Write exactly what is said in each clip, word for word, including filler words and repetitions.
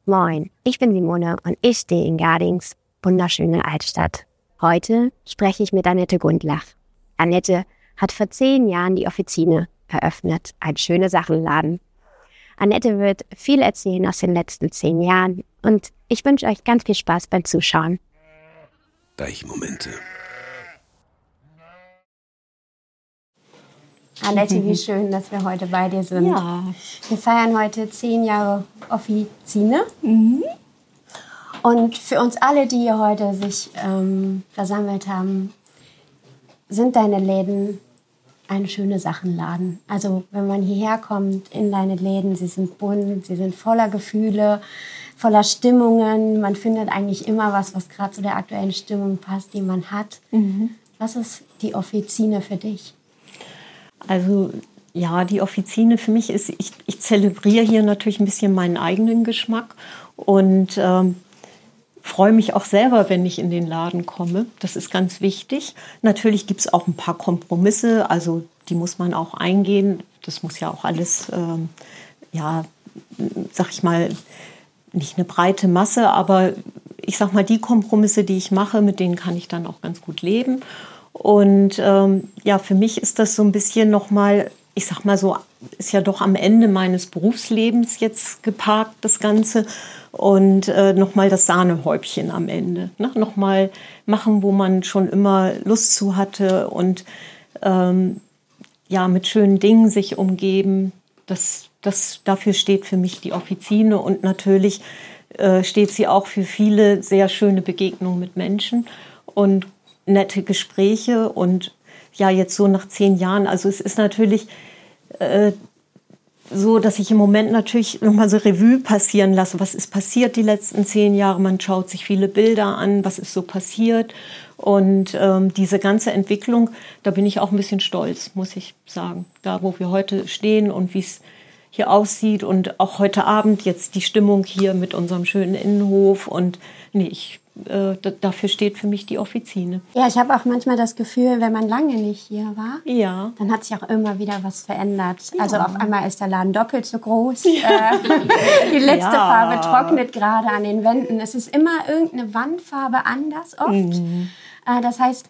Moin, ich bin Simone und ich stehe in Gardings, wunderschöne Altstadt. Heute spreche ich mit Annette Gundlach. Annette hat vor zehn Jahren die Offizine eröffnet, ein schöne Sachenladen. Annette wird viel erzählen aus den letzten zehn Jahren und ich wünsche euch ganz viel Spaß beim Zuschauen. Deichmomente. Annette, wie schön, dass wir heute bei dir sind. Ja. Wir feiern heute zehn Jahre Offizine. Mhm. Und für uns alle, die hier heute sich ähm, versammelt haben, sind deine Läden ein schöne Sachenladen. Also wenn man hierher kommt in deine Läden, sie sind bunt, sie sind voller Gefühle, voller Stimmungen. Man findet eigentlich immer was, was gerade zu der aktuellen Stimmung passt, die man hat. Mhm. Was ist die Offizine für dich? Also ja, die Offizine für mich ist, ich, ich zelebriere hier natürlich ein bisschen meinen eigenen Geschmack und ähm, freue mich auch selber, wenn ich in den Laden komme. Das ist ganz wichtig. Natürlich gibt es auch ein paar Kompromisse, also die muss man auch eingehen. Das muss ja auch alles, ähm, ja, sag ich mal, nicht eine breite Masse, aber ich sag mal, die Kompromisse, die ich mache, mit denen kann ich dann auch ganz gut leben. Und ähm, ja, für mich ist das so ein bisschen nochmal, ich sag mal so, ist ja doch am Ende meines Berufslebens jetzt geparkt, das Ganze. Und äh, nochmal das Sahnehäubchen am Ende. Ne? Nochmal machen, wo man schon immer Lust zu hatte und ähm, ja, mit schönen Dingen sich umgeben. Das, das, dafür steht für mich die Offizine und natürlich äh, steht sie auch für viele sehr schöne Begegnungen mit Menschen und nette Gespräche und ja, jetzt so nach zehn Jahren, also es ist natürlich äh, so, dass ich im Moment natürlich nochmal so Revue passieren lasse. Was ist passiert die letzten zehn Jahre? Man schaut sich viele Bilder an, was ist so passiert und ähm, diese ganze Entwicklung, da bin ich auch ein bisschen stolz, muss ich sagen. Da, wo wir heute stehen und wie es hier aussieht und auch heute Abend jetzt die Stimmung hier mit unserem schönen Innenhof und nee, ich Äh, d- dafür steht für mich die Offizine. Ja, ich habe auch manchmal das Gefühl, wenn man lange nicht hier war, Ja. dann hat sich auch immer wieder was verändert. Ja. Also auf einmal ist der Laden doppelt so groß. Ja. Äh, die letzte Ja. Farbe trocknet gerade an den Wänden. Es ist immer irgendeine Wandfarbe anders oft. Mhm. Äh, das heißt,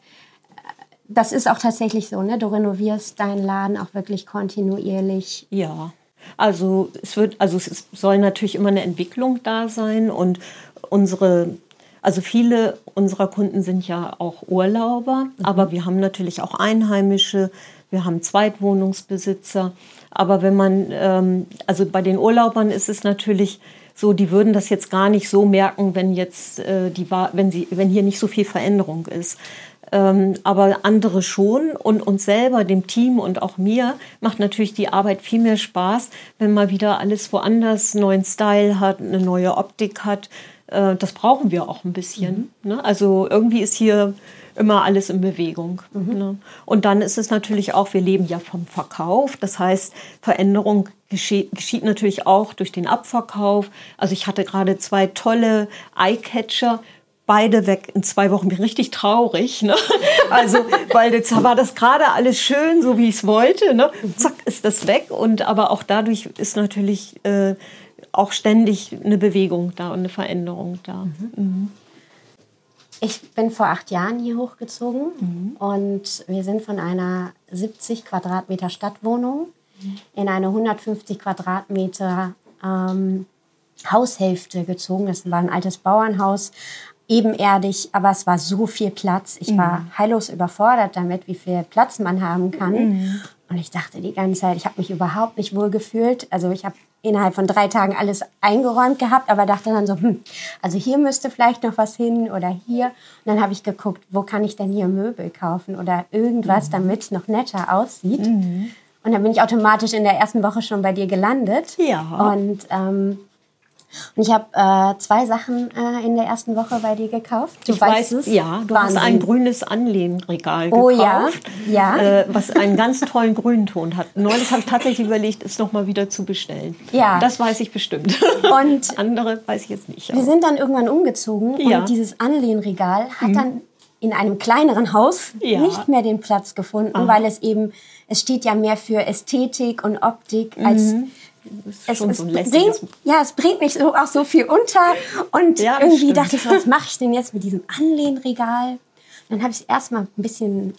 das ist auch tatsächlich so, ne? Du renovierst deinen Laden auch wirklich kontinuierlich. Ja. Also es wird, also es ist, soll natürlich immer eine Entwicklung da sein und unsere Also viele unserer Kunden sind ja auch Urlauber, mhm. aber wir haben natürlich auch Einheimische, wir haben Zweitwohnungsbesitzer. Aber wenn man, ähm, also bei den Urlaubern ist es natürlich so, die würden das jetzt gar nicht so merken, wenn jetzt äh, die, wenn sie, wenn hier nicht so viel Veränderung ist. Ähm, aber andere schon und uns selber, dem Team und auch mir, macht natürlich die Arbeit viel mehr Spaß, wenn mal wieder alles woanders neuen Style hat, eine neue Optik hat. Das brauchen wir auch ein bisschen. Mhm. Ne? Also irgendwie ist hier immer alles in Bewegung. Mhm. Ne? Und dann ist es natürlich auch, wir leben ja vom Verkauf. Das heißt, Veränderung geschieht, geschieht natürlich auch durch den Abverkauf. Also ich hatte gerade zwei tolle Eyecatcher, beide weg in zwei Wochen. Bin richtig traurig. Ne? Also, weil jetzt war das gerade alles schön, so wie ich es wollte. Ne? Zack, ist das weg. Und aber auch dadurch ist natürlich äh, auch ständig eine Bewegung da und eine Veränderung da. Mhm. Mhm. Ich bin vor acht Jahren hier hochgezogen mhm. und wir sind von einer siebzig Quadratmeter Stadtwohnung mhm. in eine hundertfünfzig Quadratmeter ähm, Haushälfte gezogen. Das war ein altes Bauernhaus, ebenerdig, aber es war so viel Platz. Ich mhm. war heillos überfordert damit, wie viel Platz man haben kann. Mhm. Und ich dachte die ganze Zeit, ich habe mich überhaupt nicht wohl gefühlt. Also ich habe innerhalb von drei Tagen alles eingeräumt gehabt, aber dachte dann so, hm, also hier müsste vielleicht noch was hin oder hier. Und dann habe ich geguckt, wo kann ich denn hier Möbel kaufen oder irgendwas, mhm. damit es noch netter aussieht. Mhm. Und dann bin ich automatisch in der ersten Woche schon bei dir gelandet. Ja. Und ähm, Und ich habe äh, zwei Sachen äh, in der ersten Woche bei dir gekauft. Du ich weißt weiß, es. Ja, du Wahnsinn. Hast ein grünes Anlehnregal oh, gekauft, ja. Ja. Äh, was einen ganz tollen Grünton hat. Neulich habe ich tatsächlich überlegt, es noch mal wieder zu bestellen. Ja. Das weiß ich bestimmt. Und andere weiß ich jetzt nicht. Wir sind dann irgendwann umgezogen ja. und dieses Anlehnregal hat mhm. dann in einem kleineren Haus ja. nicht mehr den Platz gefunden, Aha. weil es eben, es steht ja mehr für Ästhetik und Optik als mhm. Das ist es, schon es so ein bringt, lässiges. ja, es bringt mich so, auch so viel unter. Und Ja, das irgendwie stimmt. dachte ich so, was mache ich denn jetzt mit diesem Anlehnregal? Dann habe ich es erstmal ein bisschen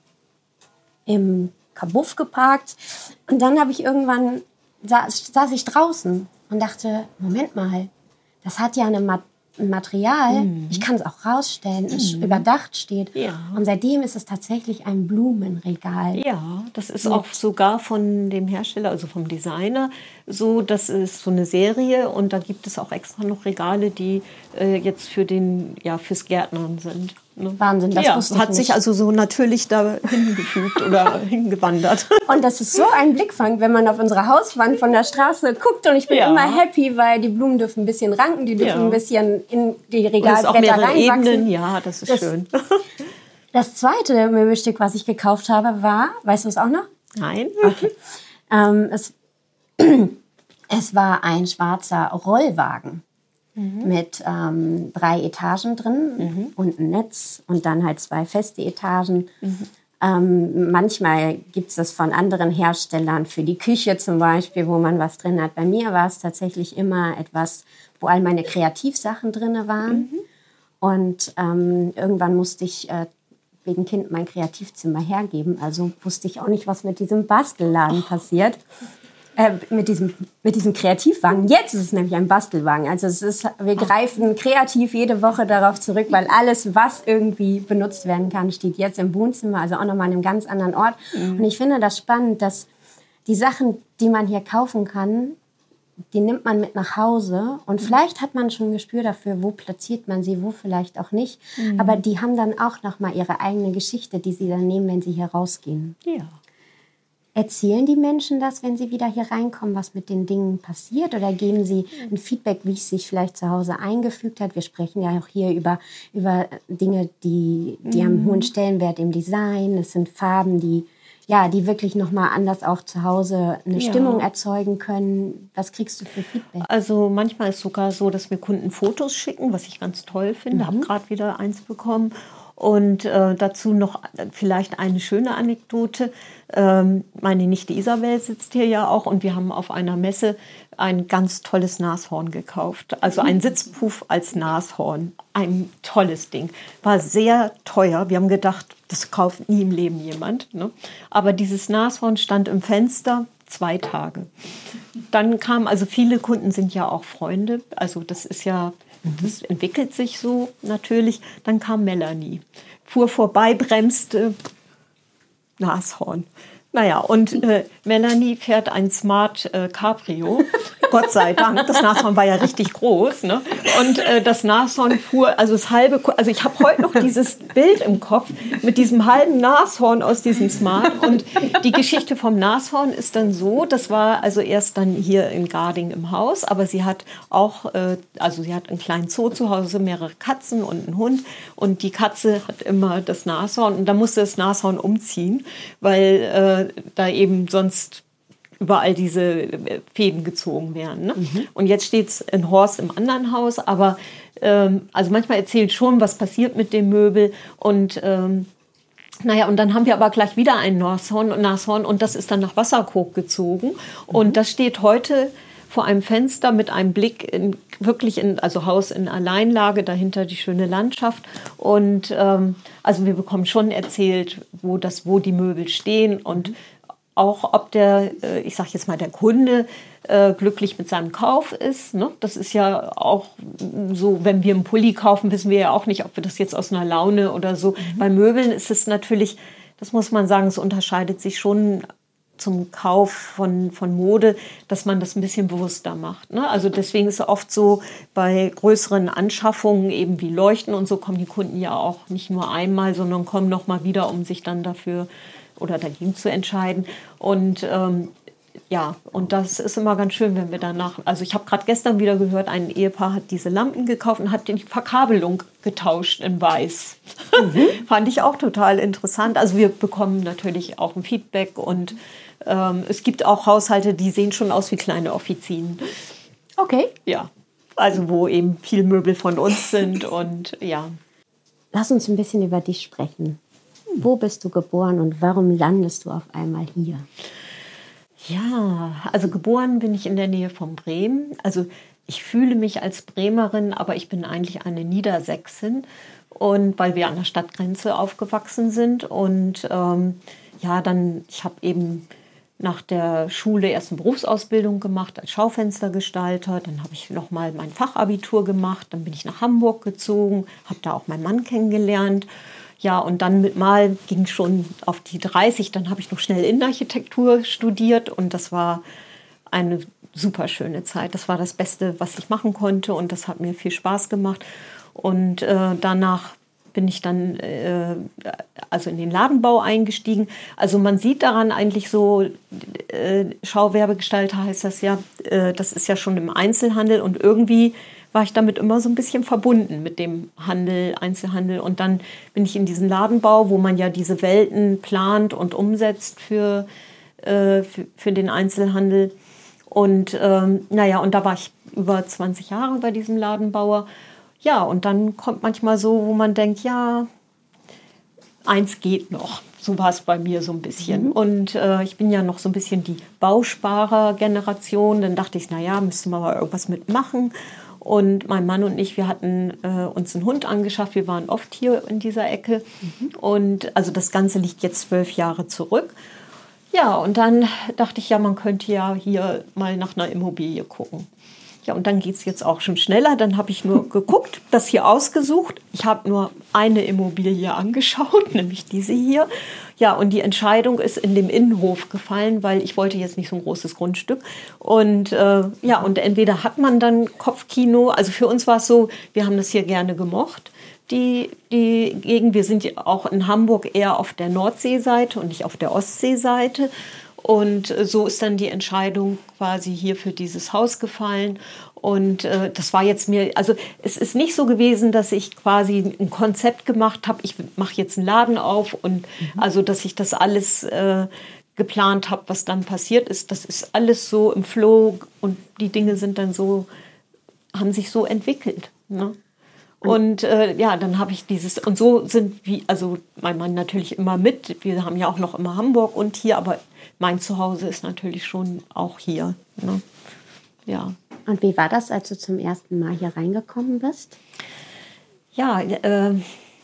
im Kabuff geparkt. Und dann habe ich irgendwann, saß, saß ich draußen und dachte, Moment mal, das hat ja eine Ma- ein Material, Mhm. ich kann es auch rausstellen, es überdacht steht. Ja. Und seitdem ist es tatsächlich ein Blumenregal. Ja, das ist auch sogar von dem Hersteller, also vom Designer, so. Das ist so eine Serie und da gibt es auch extra noch Regale, die äh, jetzt für den, ja, fürs Gärtnern sind. Ne? Wahnsinn, das ja, wusste ich hat nicht. sich also so natürlich da hingefügt oder hingewandert. Und das ist so ein Blickfang, wenn man auf unsere Hauswand von der Straße guckt. Und ich bin Ja. immer happy, weil die Blumen dürfen ein bisschen ranken, die dürfen Ja. ein bisschen in die Und es ist auch Regalbretter mehrere reinwachsen. Ebenen, ja, das ist Das- schön. Das zweite Möbelstück, was ich gekauft habe, war, weißt du es auch noch? Nein? Ähm, es, es war ein schwarzer Rollwagen mit ähm, drei Etagen drin und ein Netz und dann halt zwei feste Etagen. Ähm, manchmal gibt es das von anderen Herstellern für die Küche zum Beispiel, wo man was drin hat. Bei mir war es tatsächlich immer etwas, wo all meine Kreativsachen drin waren. Und ähm, irgendwann musste ich äh, wegen Kind mein Kreativzimmer hergeben. Also wusste ich auch nicht, was mit diesem Bastelladen passiert. Äh, mit, diesem, mit diesem Kreativwagen. Jetzt ist es nämlich ein Bastelwagen. Also es ist, wir greifen kreativ jede Woche darauf zurück, weil alles, was irgendwie benutzt werden kann, steht jetzt im Wohnzimmer, also auch nochmal an einem ganz anderen Ort. Mhm. Und ich finde das spannend, dass die Sachen, die man hier kaufen kann, die nimmt man mit nach Hause und vielleicht hat man schon ein Gespür dafür, wo platziert man sie, wo vielleicht auch nicht. Mhm. Aber die haben dann auch nochmal ihre eigene Geschichte, die sie dann nehmen, wenn sie hier rausgehen. Ja. Erzählen die Menschen das, wenn sie wieder hier reinkommen, was mit den Dingen passiert? Oder geben sie ein Feedback, wie es sich vielleicht zu Hause eingefügt hat? Wir sprechen ja auch hier über, über Dinge, die, die mhm. haben einen hohen Stellenwert im Design. Es sind Farben, die, ja, die wirklich nochmal anders auch zu Hause eine Ja. Stimmung erzeugen können. Was kriegst du für Feedback? Also manchmal ist es sogar so, dass mir Kunden Fotos schicken, was ich ganz toll finde. Mhm. Habe gerade wieder eins bekommen. Und äh, dazu noch vielleicht eine schöne Anekdote. Ähm, meine Nichte Isabel sitzt hier ja auch und wir haben auf einer Messe ein ganz tolles Nashorn gekauft. Also ein Sitzpuff als Nashorn. Ein tolles Ding. War sehr teuer. Wir haben gedacht, das kauft nie im Leben jemand. Ne? Aber dieses Nashorn stand im Fenster zwei Tage. Dann kamen, also viele Kunden sind ja auch Freunde. Also das ist ja... Das entwickelt sich so natürlich. Dann kam Melanie, fuhr vorbei, bremste, Nashorn. Naja, und äh, Melanie fährt ein Smart äh, Cabrio, Gott sei Dank. Das Nashorn war ja richtig groß, ne? Und äh, das Nashorn fuhr, also das halbe, also ich habe heute noch dieses Bild im Kopf mit diesem halben Nashorn aus diesem Smart. Und die Geschichte vom Nashorn ist dann so, das war also erst dann hier in Garding im Haus, aber sie hat auch, äh, also sie hat einen kleinen Zoo zu Hause, mehrere Katzen und einen Hund. Und die Katze hat immer das Nashorn und da musste das Nashorn umziehen, weil äh, da eben sonst überall diese Fäden gezogen werden. Ne? Mhm. Und jetzt steht es in Horst im anderen Haus, aber ähm, also manchmal erzählt schon, was passiert mit dem Möbel und ähm, naja, und dann haben wir aber gleich wieder ein Nashorn, Nashorn und das ist dann nach Wasserkoog gezogen mhm. und das steht heute vor einem Fenster mit einem Blick in, wirklich in, also Haus in Alleinlage, dahinter die schöne Landschaft. Und ähm, also wir bekommen schon erzählt, wo, das, wo die Möbel stehen und auch ob der, äh, ich sag jetzt mal, der Kunde äh, glücklich mit seinem Kauf ist. Ne? Das ist ja auch so, wenn wir einen Pulli kaufen, wissen wir ja auch nicht, ob wir das jetzt aus einer Laune oder so. Mhm. Bei Möbeln ist es natürlich, das muss man sagen, es unterscheidet sich schon zum Kauf von, von Mode, dass man das ein bisschen bewusster macht. Ne? Also deswegen ist es oft so, bei größeren Anschaffungen, eben wie Leuchten und so, kommen die Kunden ja auch nicht nur einmal, sondern kommen noch mal wieder, um sich dann dafür oder dagegen zu entscheiden. Und ähm, ja, und das ist immer ganz schön, wenn wir danach, also ich habe gerade gestern wieder gehört, ein Ehepaar hat diese Lampen gekauft und hat die Verkabelung getauscht in weiß. Mhm. Fand ich auch total interessant. Also wir bekommen natürlich auch ein Feedback und ähm, es gibt auch Haushalte, die sehen schon aus wie kleine Offizien. Okay. Ja, also wo eben viel Möbel von uns sind und ja. Lass uns ein bisschen über dich sprechen. Wo bist du geboren und warum landest du auf einmal hier? Ja, also geboren bin ich in der Nähe von Bremen. Also ich fühle mich als Bremerin, aber ich bin eigentlich eine Niedersächsin. Und weil wir an der Stadtgrenze aufgewachsen sind. Und ähm, ja, dann, ich habe eben nach der Schule erst eine Berufsausbildung gemacht als Schaufenstergestalter. Dann habe ich noch mal mein Fachabitur gemacht. Dann bin ich nach Hamburg gezogen, habe da auch meinen Mann kennengelernt. Ja, und dann mit mal ging schon auf die dreißig. Dann habe ich noch schnell Innenarchitektur studiert und das war eine super schöne Zeit. Das war das Beste, was ich machen konnte und das hat mir viel Spaß gemacht. Und äh, danach bin ich dann äh, also in den Ladenbau eingestiegen. Also man sieht daran eigentlich so, äh, Schauwerbegestalter heißt das ja, äh, das ist ja schon im Einzelhandel und irgendwie war ich damit immer so ein bisschen verbunden mit dem Handel, Einzelhandel. Und dann bin ich in diesen Ladenbau, wo man ja diese Welten plant und umsetzt für, äh, für, für den Einzelhandel. Und ähm, naja, und da war ich über zwanzig Jahre bei diesem Ladenbauer. Ja, und dann kommt manchmal so, wo man denkt, ja, eins geht noch. So war es bei mir so ein bisschen. Mhm. Und äh, ich bin ja noch so ein bisschen die Bausparer-Generation. Dann dachte ich, naja, müsste man mal irgendwas mitmachen. Und mein Mann und ich, wir hatten äh, uns einen Hund angeschafft. Wir waren oft hier in dieser Ecke. Mhm. Und also das Ganze liegt jetzt zwölf Jahre zurück. Ja, und dann dachte ich, ja, man könnte ja hier mal nach einer Immobilie gucken. Ja, und dann geht es jetzt auch schon schneller. Dann habe ich nur geguckt, das hier ausgesucht. Ich habe nur eine Immobilie angeschaut, nämlich diese hier. Ja, und die Entscheidung ist in dem Innenhof gefallen, weil ich wollte jetzt nicht so ein großes Grundstück. Und äh, ja, und entweder hat man dann Kopfkino. Also für uns war es so, wir haben das hier gerne gemocht. Die, die Gegend, wir sind auch in Hamburg eher auf der Nordseeseite und nicht auf der Ostseeseite. Und so ist dann die Entscheidung quasi hier für dieses Haus gefallen. Und äh, das war jetzt mir, also es ist nicht so gewesen, dass ich quasi ein Konzept gemacht habe, ich mache jetzt einen Laden auf und mhm. also, dass ich das alles äh, geplant habe, was dann passiert ist. Das ist alles so im Flow und die Dinge sind dann so, haben sich so entwickelt, ne? Und äh, ja, dann habe ich dieses, und so sind wie, also mein Mann natürlich immer mit, wir haben ja auch noch immer Hamburg und hier, aber mein Zuhause ist natürlich schon auch hier, ne? Ja. Und wie war das, als du zum ersten Mal hier reingekommen bist? Ja, äh,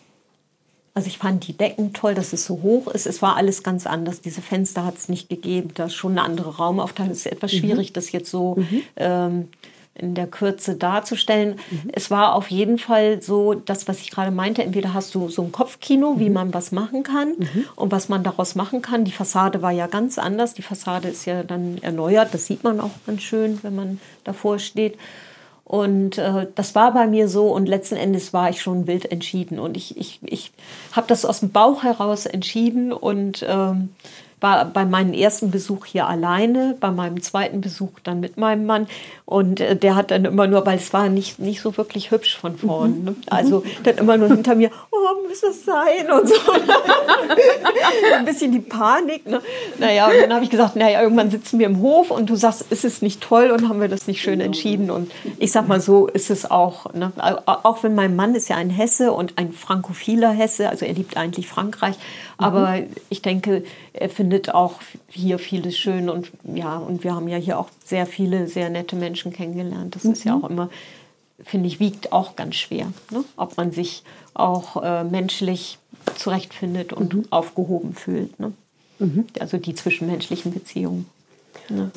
also ich fand die Decken toll, dass es so hoch ist. Es war alles ganz anders. Diese Fenster hat es nicht gegeben. Da ist schon eine andere Raumaufteilung. Es ist etwas schwierig, mhm. das jetzt so mhm. ähm, in der Kürze darzustellen. Mhm. Es war auf jeden Fall so, das, was ich gerade meinte, entweder hast du so ein Kopfkino, mhm. wie man was machen kann mhm. und was man daraus machen kann. Die Fassade war ja ganz anders. Die Fassade ist ja dann erneuert. Das sieht man auch ganz schön, wenn man davor steht. Und äh, das war bei mir so und letzten Endes war ich schon wild entschieden. Und ich, ich, ich habe das aus dem Bauch heraus entschieden und ähm, war bei meinem ersten Besuch hier alleine, bei meinem zweiten Besuch dann mit meinem Mann. Und äh, der hat dann immer nur, weil es war nicht, nicht so wirklich hübsch von vorn. Mhm. Ne? Also dann immer nur hinter mir, oh, muss das sein? Und so. Ein bisschen die Panik. Ne? Naja, und dann habe ich gesagt, naja, irgendwann sitzen wir im Hof und du sagst, ist es nicht toll und haben wir das nicht schön entschieden? Und ich sag mal, so ist es auch. Ne? Auch wenn mein Mann ist ja ein Hesse und ein frankophiler Hesse, also er liebt eigentlich Frankreich. Aber mhm. ich denke, er findet auch hier vieles schön und ja, und wir haben ja hier auch sehr viele, sehr nette Menschen kennengelernt. Das mhm. ist ja auch immer, finde ich, wiegt auch ganz schwer, ne? Ob man sich auch äh, menschlich zurechtfindet und mhm. aufgehoben fühlt. Ne? Mhm. Also die zwischenmenschlichen Beziehungen. Ne?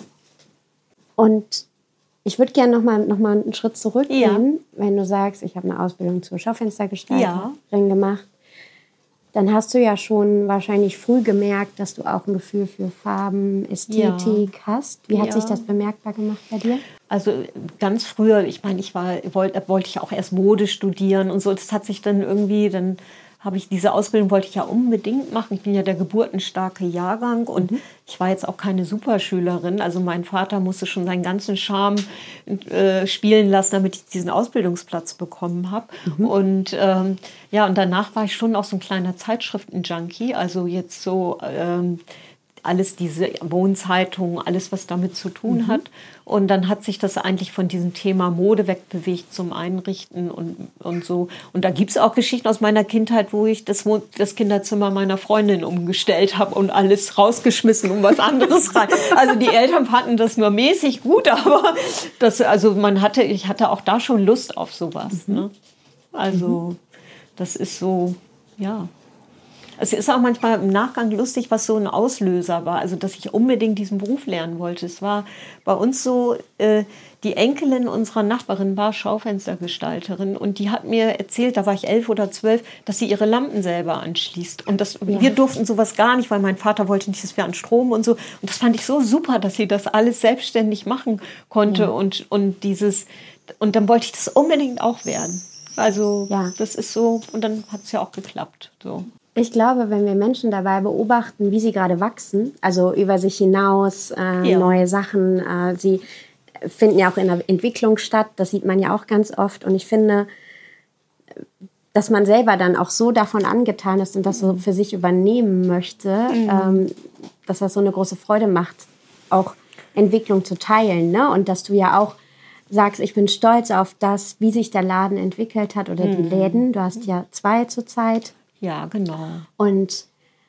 Und ich würde gerne noch mal, noch mal einen Schritt zurückgehen, ja. wenn du sagst, ich habe eine Ausbildung zur Schaufenstergestalterin ja. gemacht. Dann hast du ja schon wahrscheinlich früh gemerkt, dass du auch ein Gefühl für Farben, Ästhetik ja. hast. Wie hat ja. sich das bemerkbar gemacht bei dir? Also ganz früher, ich meine, ich war, wollte, wollte ich auch erst Mode studieren und so. Das hat sich dann irgendwie, dann habe ich diese Ausbildung wollte ich ja unbedingt machen. Ich bin ja der geburtenstarke Jahrgang und mhm. ich war jetzt auch keine Superschülerin. Also mein Vater musste schon seinen ganzen Charme äh, spielen lassen, damit ich diesen Ausbildungsplatz bekommen habe. Mhm. Und ähm, ja, und danach war ich schon auch so ein kleiner Zeitschriften-Junkie. Also jetzt so ähm, alles diese Wohnzeitungen, alles, was damit zu tun mhm. hat. Und dann hat sich das eigentlich von diesem Thema Mode wegbewegt zum Einrichten und, und so. Und da gibt es auch Geschichten aus meiner Kindheit, wo ich das, das Kinderzimmer meiner Freundin umgestellt habe und alles rausgeschmissen und was anderes rein. Also die Eltern fanden das nur mäßig gut, aber das, also man hatte, ich hatte auch da schon Lust auf sowas. Mhm. Ne? Also mhm. das ist so, ja. Es ist auch manchmal im Nachgang lustig, was so ein Auslöser war, also dass ich unbedingt diesen Beruf lernen wollte. Es war bei uns so, äh, die Enkelin unserer Nachbarin war Schaufenstergestalterin und die hat mir erzählt, da war ich elf oder zwölf, dass sie ihre Lampen selber anschließt. Und das, ja. wir durften sowas gar nicht, weil mein Vater wollte nicht, dass wir an Strom und so. Und das fand ich so super, dass sie das alles selbstständig machen konnte. Ja. Und, und dieses, und dann wollte ich das unbedingt auch werden. Also ja. das ist so, und dann hat es ja auch geklappt. So. Ich glaube, wenn wir Menschen dabei beobachten, wie sie gerade wachsen, also über sich hinaus, äh, ja. neue Sachen, äh, sie finden ja auch in der Entwicklung statt, das sieht man ja auch ganz oft. Und ich finde, dass man selber dann auch so davon angetan ist und das so für sich übernehmen möchte, mhm. ähm, dass das so eine große Freude macht, auch Entwicklung zu teilen. Ne? Und dass du ja auch sagst, ich bin stolz auf das, wie sich der Laden entwickelt hat oder mhm. die Läden. Du hast ja zwei zurzeit. Ja, genau. Und,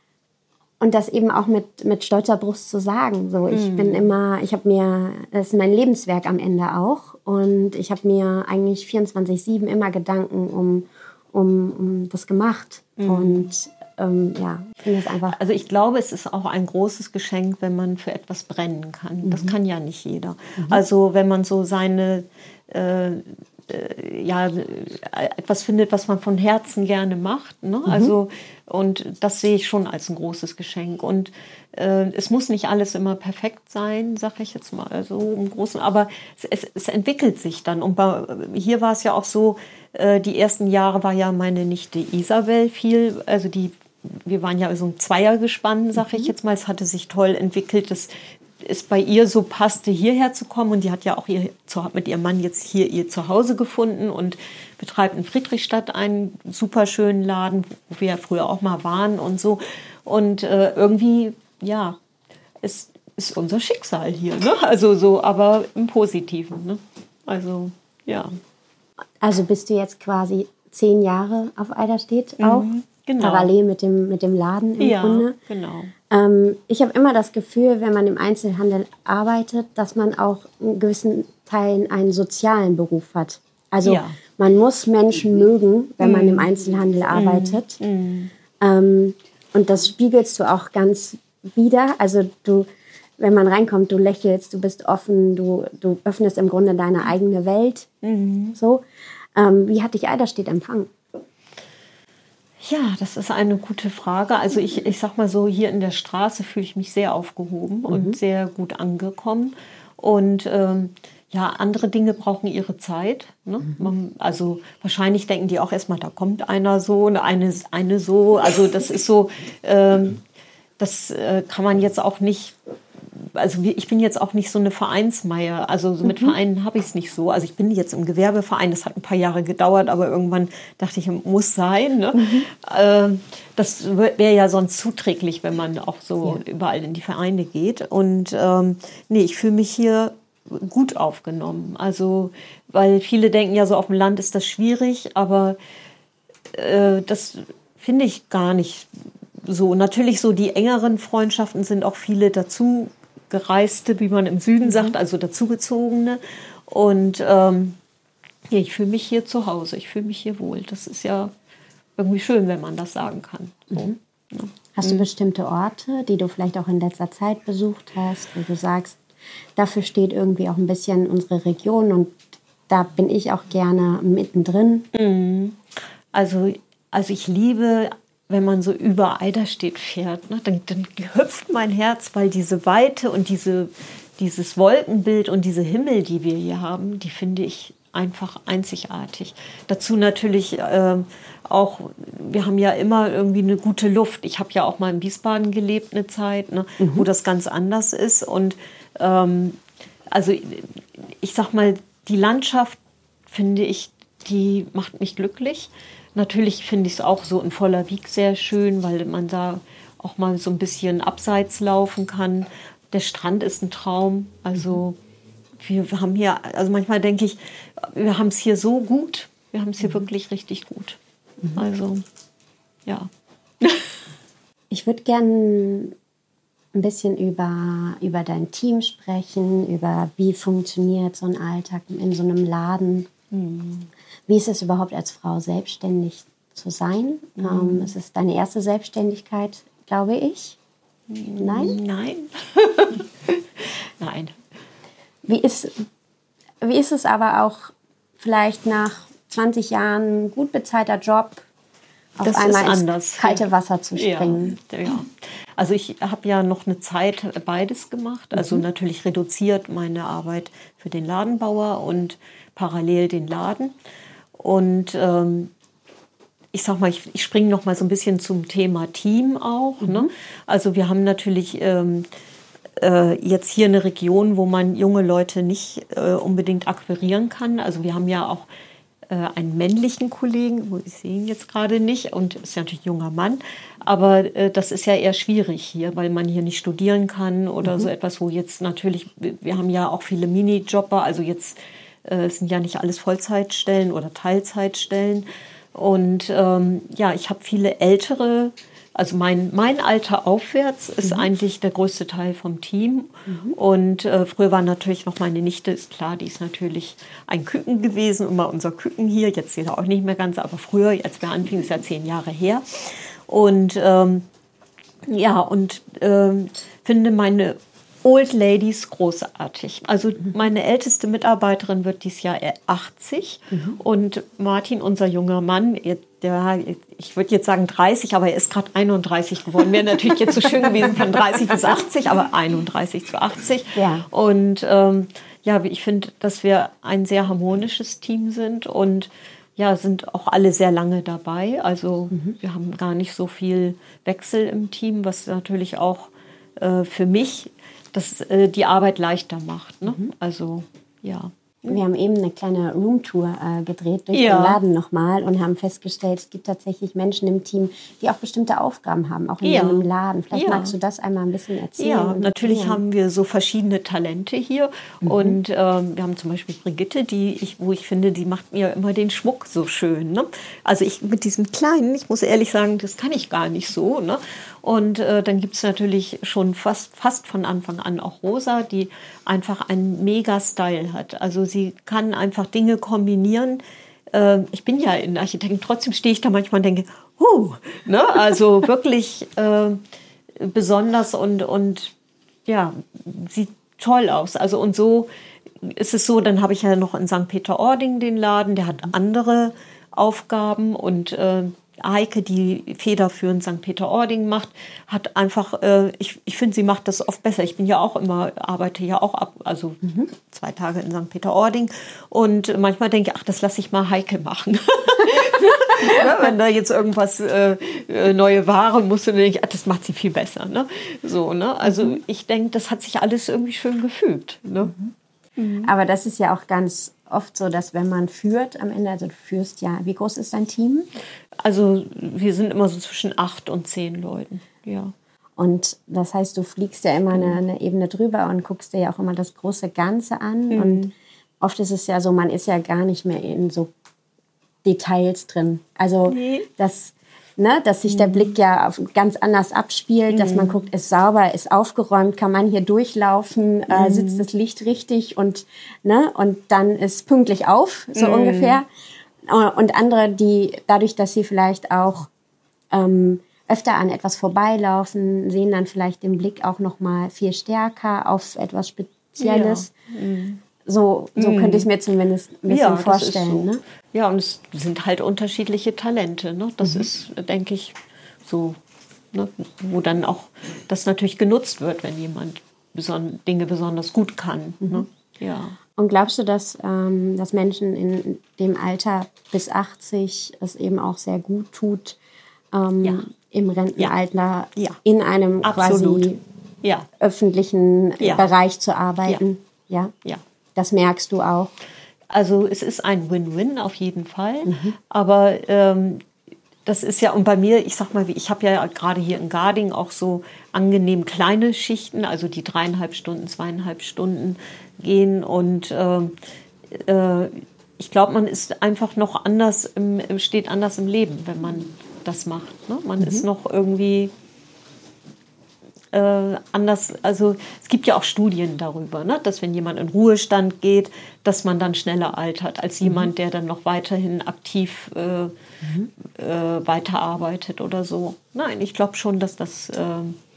und das eben auch mit, mit stolzer Brust zu sagen. So, ich mm. bin immer, ich habe mir, das ist mein Lebenswerk am Ende auch. Und ich habe mir eigentlich vierundzwanzig sieben immer Gedanken um, um, um das gemacht. Mm. Und ähm, ja, ich finde es einfach. Also ich glaube, es ist auch ein großes Geschenk, wenn man für etwas brennen kann. Mhm. Das kann ja nicht jeder. Mhm. Also wenn man so seine äh, ja, etwas findet, was man von Herzen gerne macht. Ne? Mhm. Also, und das sehe ich schon als ein großes Geschenk. Und äh, es muss nicht alles immer perfekt sein, sage ich jetzt mal, also im Großen, aber es, es, es entwickelt sich dann. Und bei, hier war es ja auch so, äh, die ersten Jahre war ja meine Nichte Isabel viel, also die, wir waren ja so ein Zweiergespann, sage ich jetzt mal. Es hatte sich toll entwickelt, das es bei ihr so passte, hierher zu kommen. Und die hat ja auch ihr, mit ihrem Mann jetzt hier ihr Zuhause gefunden und betreibt in Friedrichstadt einen super schönen Laden, wo wir ja früher auch mal waren und so. Und äh, irgendwie, ja, es ist unser Schicksal hier, ne? Also so, aber im Positiven, ne? Also, ja. Also bist du jetzt quasi zehn Jahre auf Eiderstedt auch? Mhm, genau. Parallel mit dem, mit dem Laden im ja, Grunde? Genau. Ähm, ich habe immer das Gefühl, wenn man im Einzelhandel arbeitet, dass man auch in gewissen Teilen einen sozialen Beruf hat. Also ja. man muss Menschen mögen, wenn man im Einzelhandel arbeitet. Mm. Ähm, und das spiegelst du auch ganz wider. Also du, wenn man reinkommt, du lächelst, du bist offen, du, du öffnest im Grunde deine eigene Welt. Mm. So. Ähm, wie hat dich Eiderstedt empfangen? Ja, das ist eine gute Frage. Also ich, ich sag mal so, hier in der Straße fühle ich mich sehr aufgehoben mhm. und sehr gut angekommen. Und ähm, ja, andere Dinge brauchen ihre Zeit. Ne? Mhm. Man, also wahrscheinlich denken die auch erstmal, da kommt einer so, eine, eine so. Also das ist so, ähm, das äh, kann man jetzt auch nicht. Also ich bin jetzt auch nicht so eine Vereinsmeier, also so mit mhm. Vereinen habe ich es nicht so. Also ich bin jetzt im Gewerbeverein, das hat ein paar Jahre gedauert, aber irgendwann dachte ich, muss sein. Ne? Mhm. Äh, das wäre ja sonst zuträglich, wenn man auch so ja. überall in die Vereine geht. Und ähm, nee, ich fühle mich hier gut aufgenommen. Also, weil viele denken ja so, auf dem Land ist das schwierig, aber äh, das finde ich gar nicht so. Natürlich so die engeren Freundschaften sind auch viele dazu Gereiste, wie man im Süden sagt, also dazugezogene. Und ähm, ja, ich fühle mich hier zu Hause, ich fühle mich hier wohl. Das ist ja irgendwie schön, wenn man das sagen kann. So, mhm. ja. Hast du bestimmte Orte, die du vielleicht auch in letzter Zeit besucht hast, wo du sagst, dafür steht irgendwie auch ein bisschen unsere Region und da bin ich auch gerne mittendrin? Mhm. Also, also ich liebe, wenn man so über Eiderstedt fährt, ne, dann, dann hüpft mein Herz, weil diese Weite und diese, dieses Wolkenbild und diese Himmel, die wir hier haben, die finde ich einfach einzigartig. Dazu natürlich äh, auch, wir haben ja immer irgendwie eine gute Luft. Ich habe ja auch mal in Wiesbaden gelebt eine Zeit, ne, mhm. wo das ganz anders ist. Und ähm, also ich sag mal, die Landschaft, finde ich, die macht mich glücklich. Natürlich finde ich es auch so in Voller Wieg sehr schön, weil man da auch mal so ein bisschen abseits laufen kann. Der Strand ist ein Traum. Also wir, wir haben hier, also manchmal denke ich, wir haben es hier so gut. Wir haben es hier mhm. wirklich richtig gut. Mhm. Also, ja. Ich würde gerne ein bisschen über, über dein Team sprechen, über wie funktioniert so ein Alltag in so einem Laden. Mhm. Wie ist es überhaupt als Frau selbstständig zu sein? Mhm. Ähm, es ist deine erste Selbstständigkeit, glaube ich. Nein? Nein. Nein. Wie ist, wie ist es aber auch vielleicht nach zwanzig Jahren gut bezahlter Job auf das einmal ist anders. ins kalte Wasser zu springen? Ja, ja. Also ich habe ja noch eine Zeit beides gemacht. Also mhm. natürlich reduziert meine Arbeit für den Ladenbauer und parallel den Laden. Und ähm, ich sag mal, ich, ich springe noch mal so ein bisschen zum Thema Team auch. Mhm. Ne? Also wir haben natürlich ähm, äh, jetzt hier eine Region, wo man junge Leute nicht äh, unbedingt akquirieren kann. Also wir haben ja auch äh, einen männlichen Kollegen, wo ich sehe ihn jetzt gerade nicht, und ist ja natürlich ein junger Mann. Aber äh, das ist ja eher schwierig hier, weil man hier nicht studieren kann oder mhm. so etwas, wo jetzt natürlich, wir haben ja auch viele Minijobber, also jetzt äh, es sind ja nicht alles Vollzeitstellen oder Teilzeitstellen. Und ähm, ja, ich habe viele ältere, also mein, mein Alter aufwärts ist mhm. eigentlich der größte Teil vom Team. Mhm. Und äh, früher war natürlich noch meine Nichte, ist klar, die ist natürlich ein Küken gewesen, immer unser Küken hier. Jetzt ist er auch nicht mehr ganz, aber früher, als wir anfingen, ist ja zehn Jahre her. Und ähm, ja, und ähm, finde meine Old Ladies großartig. Also meine älteste Mitarbeiterin wird dieses Jahr achtzig mhm. und Martin, unser junger Mann, der, ich würde jetzt sagen dreißig, aber er ist gerade einunddreißig geworden. Wäre natürlich jetzt so schön gewesen von dreißig bis achtzig, aber einunddreißig zu achtzig. Ja. Und ähm, ja, ich finde, dass wir ein sehr harmonisches Team sind und ja, sind auch alle sehr lange dabei. Also mhm. wir haben gar nicht so viel Wechsel im Team, was natürlich auch äh, für mich das äh, die Arbeit leichter macht. Ne? Mhm. Also, ja. Wir haben eben eine kleine Roomtour äh, gedreht durch ja. den Laden nochmal und haben festgestellt, es gibt tatsächlich Menschen im Team, die auch bestimmte Aufgaben haben, auch in ja. einem Laden. Vielleicht ja. magst du das einmal ein bisschen erzählen. Ja, natürlich haben wir so verschiedene Talente hier. Mhm. Und ähm, wir haben zum Beispiel Brigitte, die ich, wo ich finde, die macht mir immer den Schmuck so schön. Ne? Also ich mit diesem Kleinen, ich muss ehrlich sagen, das kann ich gar nicht so. Ne? Und äh, dann gibt es natürlich schon fast, fast von Anfang an auch Rosa, die einfach einen Mega-Style hat. Also sie kann einfach Dinge kombinieren. Äh, ich bin ja in Architekten, trotzdem stehe ich da manchmal und denke, huh, ne? Also wirklich äh, besonders und, und ja, sieht toll aus. Also und so ist es so, dann habe ich ja noch in Sankt Peter-Ording den Laden, der hat andere Aufgaben und äh, Heike, die federführend Sankt Peter-Ording macht, hat einfach, äh, ich, ich finde, sie macht das oft besser. Ich bin ja auch immer, arbeite ja auch ab, also mhm. zwei Tage in Sankt Peter-Ording und manchmal denke ich, ach, das lasse ich mal Heike machen. Ja, wenn da jetzt irgendwas, äh, neue Ware muss, dann denke ich, ach, das macht sie viel besser. Ne? So, ne? Also mhm. ich denke, das hat sich alles irgendwie schön gefügt. Ne? Mhm. Mhm. Aber das ist ja auch ganz oft so, dass wenn man führt am Ende, also du führst ja, wie groß ist dein Team? Also wir sind immer so zwischen acht und zehn Leuten, ja. Und das heißt, du fliegst ja immer eine, eine Ebene drüber und guckst dir ja auch immer das große Ganze an. Mhm. Und oft ist es ja so, man ist ja gar nicht mehr in so Details drin. Also nee. das, ne, dass sich mhm. der Blick ja auf ganz anders abspielt, mhm. dass man guckt, ist sauber, ist aufgeräumt, kann man hier durchlaufen, mhm. äh, sitzt das Licht richtig und, ne, und dann ist pünktlich auf, so mhm. ungefähr. Und andere, die dadurch, dass sie vielleicht auch ähm, öfter an etwas vorbeilaufen, sehen dann vielleicht den Blick auch noch mal viel stärker auf etwas Spezielles. Ja. Mhm. So, so mhm. könnte ich es mir zumindest ein bisschen ja, vorstellen. So. Ne? Ja, und es sind halt unterschiedliche Talente. Ne? Das mhm. ist, denke ich, so, ne? Wo dann auch das natürlich genutzt wird, wenn jemand beson- Dinge besonders gut kann. Mhm. Ne? Ja. Und glaubst du, dass, ähm, dass Menschen in dem Alter bis achtzig es eben auch sehr gut tut, ähm, ja. im Rentenalter ja. in einem Absolut. quasi ja. öffentlichen ja. Bereich zu arbeiten? Ja. ja. ja. Das merkst du auch? Also es ist ein Win-Win auf jeden Fall. Mhm. Aber ähm, das ist ja, und bei mir, ich sag mal, ich habe ja gerade hier in Garding auch so angenehm kleine Schichten, also die dreieinhalb Stunden, zweieinhalb Stunden gehen. Und äh, äh, ich glaube, man ist einfach noch anders, im, steht anders im Leben, wenn man das macht. Ne? Man mhm. ist noch irgendwie äh, anders, also es gibt ja auch Studien darüber, ne? Dass wenn jemand in Ruhestand geht, dass man dann schneller altert als mhm. jemand, der dann noch weiterhin aktiv äh, mhm. äh, weiterarbeitet oder so. Nein, ich glaube schon, dass das äh,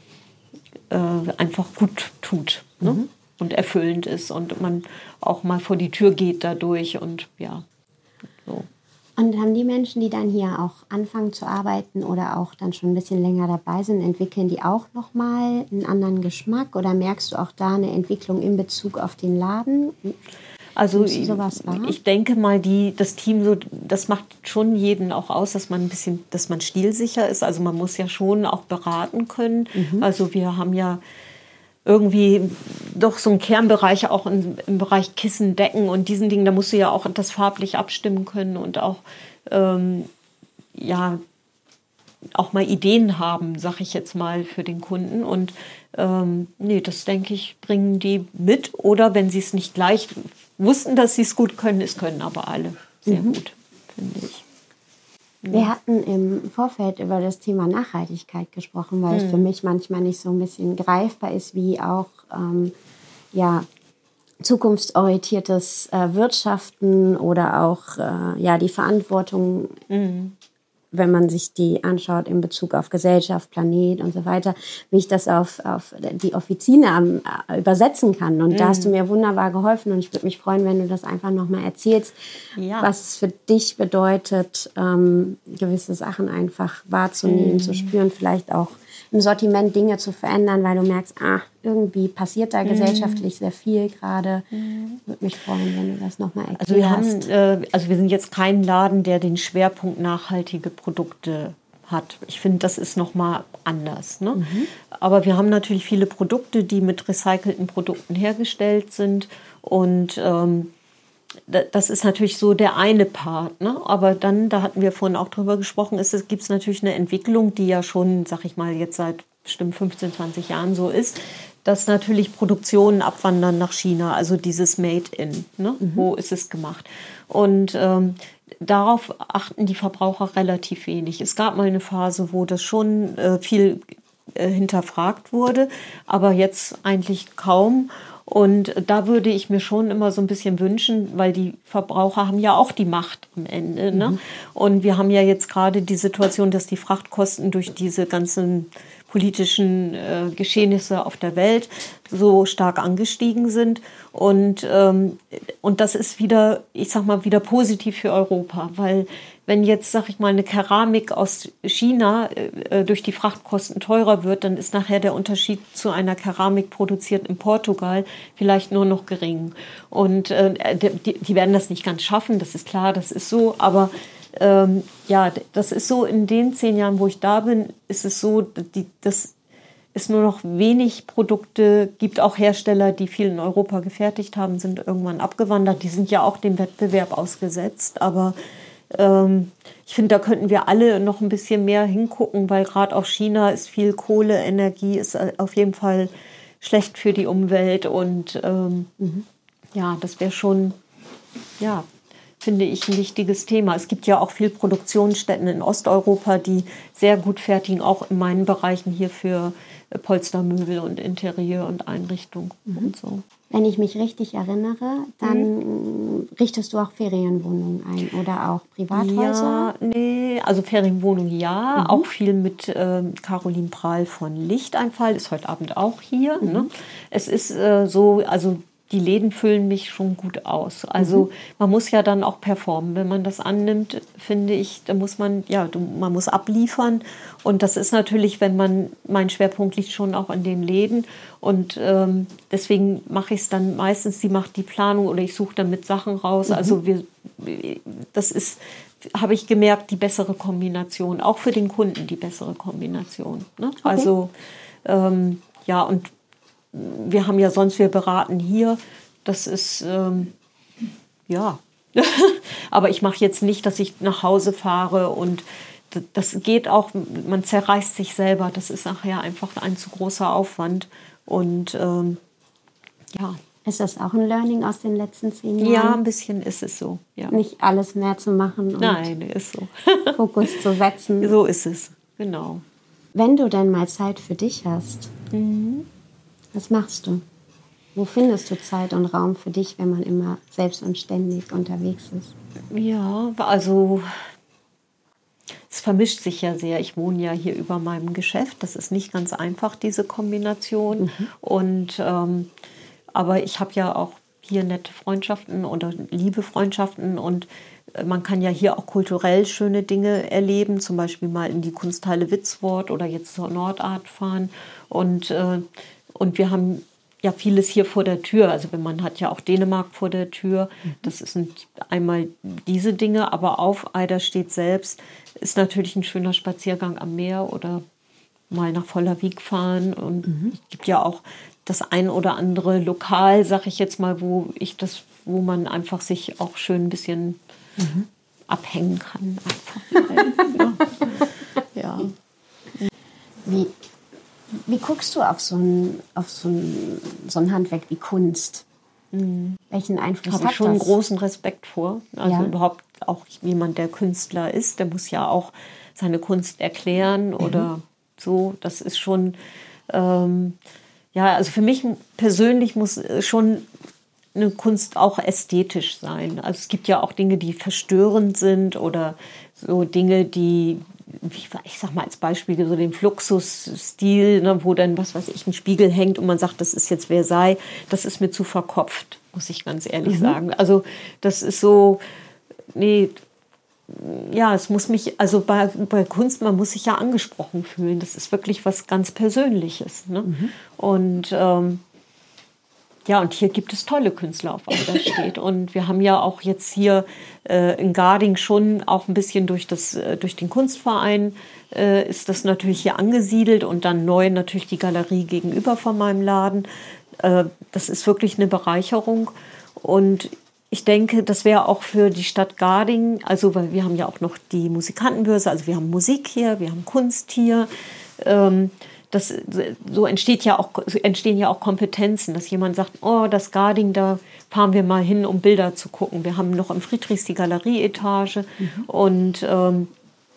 äh, einfach gut tut, ne? Mhm. Und erfüllend ist und man auch mal vor die Tür geht dadurch und ja, so. Und haben die Menschen, die dann hier auch anfangen zu arbeiten oder auch dann schon ein bisschen länger dabei sind, entwickeln die auch nochmal einen anderen Geschmack oder merkst du auch da eine Entwicklung in Bezug auf den Laden? Also ich, ich denke mal, die, das Team, so, das macht schon jeden auch aus, dass man ein bisschen, dass man stilsicher ist. Also man muss ja schon auch beraten können. Mhm. Also wir haben ja irgendwie doch so einen Kernbereich auch in, im Bereich Kissen, Decken und diesen Dingen, da musst du ja auch das farblich abstimmen können und auch, ähm, ja, auch mal Ideen haben, sag ich jetzt mal, für den Kunden. Und ähm, nee, das denke ich, bringen die mit. Oder wenn sie es nicht gleich wussten, dass sie es gut können, es können aber alle sehr mhm. gut, finde ich. Wir hatten im Vorfeld über das Thema Nachhaltigkeit gesprochen, weil mhm. es für mich manchmal nicht so ein bisschen greifbar ist, wie auch ähm, ja, zukunftsorientiertes äh, Wirtschaften oder auch äh, ja, die Verantwortung, mhm. wenn man sich die anschaut in Bezug auf Gesellschaft, Planet und so weiter, wie ich das auf, auf die Offizine am, äh, übersetzen kann. Und mhm. da hast du mir wunderbar geholfen und ich würde mich freuen, wenn du das einfach nochmal erzählst, ja. was es für dich bedeutet, ähm, gewisse Sachen einfach wahrzunehmen, mhm. zu spüren, vielleicht auch im Sortiment Dinge zu verändern, weil du merkst, ah, irgendwie passiert da gesellschaftlich sehr viel gerade. Mhm. Würde mich freuen, wenn du das nochmal erklärst. Also wir haben, äh, also wir sind jetzt kein Laden, der den Schwerpunkt nachhaltige Produkte hat. Ich finde, das ist nochmal anders. Ne? Mhm. Aber wir haben natürlich viele Produkte, die mit recycelten Produkten hergestellt sind und ähm, das ist natürlich so der eine Part, ne? Aber dann, da hatten wir vorhin auch drüber gesprochen, ist, es gibt natürlich eine Entwicklung, die ja schon, sag ich mal, jetzt seit bestimmt fünfzehn, zwanzig Jahren so ist, dass natürlich Produktionen abwandern nach China, also dieses Made in, ne? Mhm. Wo ist es gemacht? Und ähm, darauf achten die Verbraucher relativ wenig. Es gab mal eine Phase, wo das schon äh, viel äh, hinterfragt wurde, aber jetzt eigentlich kaum. Und da würde ich mir schon immer so ein bisschen wünschen, weil die Verbraucher haben ja auch die Macht am Ende. Ne? Mhm. Und wir haben ja jetzt gerade die Situation, dass die Frachtkosten durch diese ganzen politischen äh, Geschehnisse auf der Welt so stark angestiegen sind. Und, ähm, und das ist wieder, ich sag mal, wieder positiv für Europa, weil wenn jetzt, sag ich mal, eine Keramik aus China äh, durch die Frachtkosten teurer wird, dann ist nachher der Unterschied zu einer Keramik produziert in Portugal vielleicht nur noch gering. Und äh, die, die werden das nicht ganz schaffen, das ist klar, das ist so, aber ähm, ja, das ist so, in den zehn Jahren, wo ich da bin, ist es so, die, das es nur noch wenig Produkte gibt, auch Hersteller, die viel in Europa gefertigt haben, sind irgendwann abgewandert. Die sind ja auch dem Wettbewerb ausgesetzt, aber ähm, ich finde, da könnten wir alle noch ein bisschen mehr hingucken, weil gerade auch China ist viel Kohle, Energie ist auf jeden Fall schlecht für die Umwelt und ähm, mhm. ja, das wäre schon, ja, finde ich, ein wichtiges Thema. Es gibt ja auch viel Produktionsstätten in Osteuropa, die sehr gut fertigen, auch in meinen Bereichen hier für Polstermöbel und Interieur und Einrichtung mhm. und so. Wenn ich mich richtig erinnere, dann mhm. richtest du auch Ferienwohnungen ein oder auch Privathäuser? Ja, nee, also Ferienwohnungen ja, mhm. auch viel mit äh, Caroline Prahl von Lichteinfall, ist heute Abend auch hier. Mhm. Ne? Es ist äh, so, also die Läden füllen mich schon gut aus. Also mhm. man muss ja dann auch performen. Wenn man das annimmt, finde ich, da muss man, ja, man muss abliefern. Und das ist natürlich, wenn man, mein Schwerpunkt liegt schon auch in den Läden. Und ähm, deswegen mache ich es dann meistens, sie macht die Planung oder ich suche dann mit Sachen raus. Mhm. Also wir, das ist, habe ich gemerkt, die bessere Kombination. Auch für den Kunden die bessere Kombination. Ne? Okay. Also ähm, ja, und wir haben ja sonst, wir beraten hier. Das ist, ähm, ja. Aber ich mache jetzt nicht, dass ich nach Hause fahre und das geht auch, man zerreißt sich selber. Das ist nachher einfach ein zu großer Aufwand. Und ähm, ja. Ist das auch ein Learning aus den letzten zehn Jahren? Ja, ein bisschen ist es so. Ja. Nicht alles mehr zu machen und Nein, ist so. Fokus zu setzen. So ist es, genau. Wenn du denn mal Zeit für dich hast, mhm. was machst du? Wo findest du Zeit und Raum für dich, wenn man immer selbst und ständig unterwegs ist? Ja, also es vermischt sich ja sehr. Ich wohne ja hier über meinem Geschäft. Das ist nicht ganz einfach, diese Kombination. Mhm. Und ähm, aber ich habe ja auch hier nette Freundschaften oder liebe Freundschaften und man kann ja hier auch kulturell schöne Dinge erleben, zum Beispiel mal in die Kunsthalle Witzwort oder jetzt zur Nordart fahren. Und, äh, und wir haben ja vieles hier vor der Tür. Also wenn man hat ja auch Dänemark vor der Tür. Das sind einmal diese Dinge, aber auf Eiderstedt selbst ist natürlich ein schöner Spaziergang am Meer oder mal nach Vollervik fahren. Und mhm. es gibt ja auch das ein oder andere Lokal, sag ich jetzt mal, wo ich das, wo man einfach sich auch schön ein bisschen mhm. abhängen kann. Einfach. ja. ja. Wie, wie guckst du auf so ein, auf so ein, so ein Handwerk wie Kunst? Mhm. Welchen Einfluss hat das? Habe ich schon einen großen Respekt vor. Also ja. überhaupt auch jemand, der Künstler ist, der muss ja auch seine Kunst erklären oder mhm. so. Das ist schon... Ähm, Ja, also für mich persönlich muss schon eine Kunst auch ästhetisch sein. Also es gibt ja auch Dinge, die verstörend sind oder so Dinge, die, ich sag mal als Beispiel, so den Fluxusstil, ne, wo dann, was weiß ich, ein Spiegel hängt und man sagt, das ist jetzt Versailles, das ist mir zu verkopft, muss ich ganz ehrlich mhm. sagen. Also das ist so, nee, ja, es muss mich, also bei, bei Kunst, man muss sich ja angesprochen fühlen. Das ist wirklich was ganz Persönliches. Ne? Mhm. Und ähm, ja, und hier gibt es tolle Künstler auf Eiderstedt. Und wir haben ja auch jetzt hier äh, in Garding schon auch ein bisschen durch, das, äh, durch den Kunstverein äh, ist das natürlich hier angesiedelt und dann neu natürlich die Galerie gegenüber von meinem Laden. Äh, das ist wirklich eine Bereicherung. Und ich denke, das wäre auch für die Stadt Garding, also weil wir haben ja auch noch die Musikantenbörse, also wir haben Musik hier, wir haben Kunst hier. Ähm, das, so entsteht ja auch, entstehen ja auch Kompetenzen, dass jemand sagt, oh, das Garding, da fahren wir mal hin, um Bilder zu gucken. Wir haben noch im Friedrichs die Galerieetage mhm. und ähm,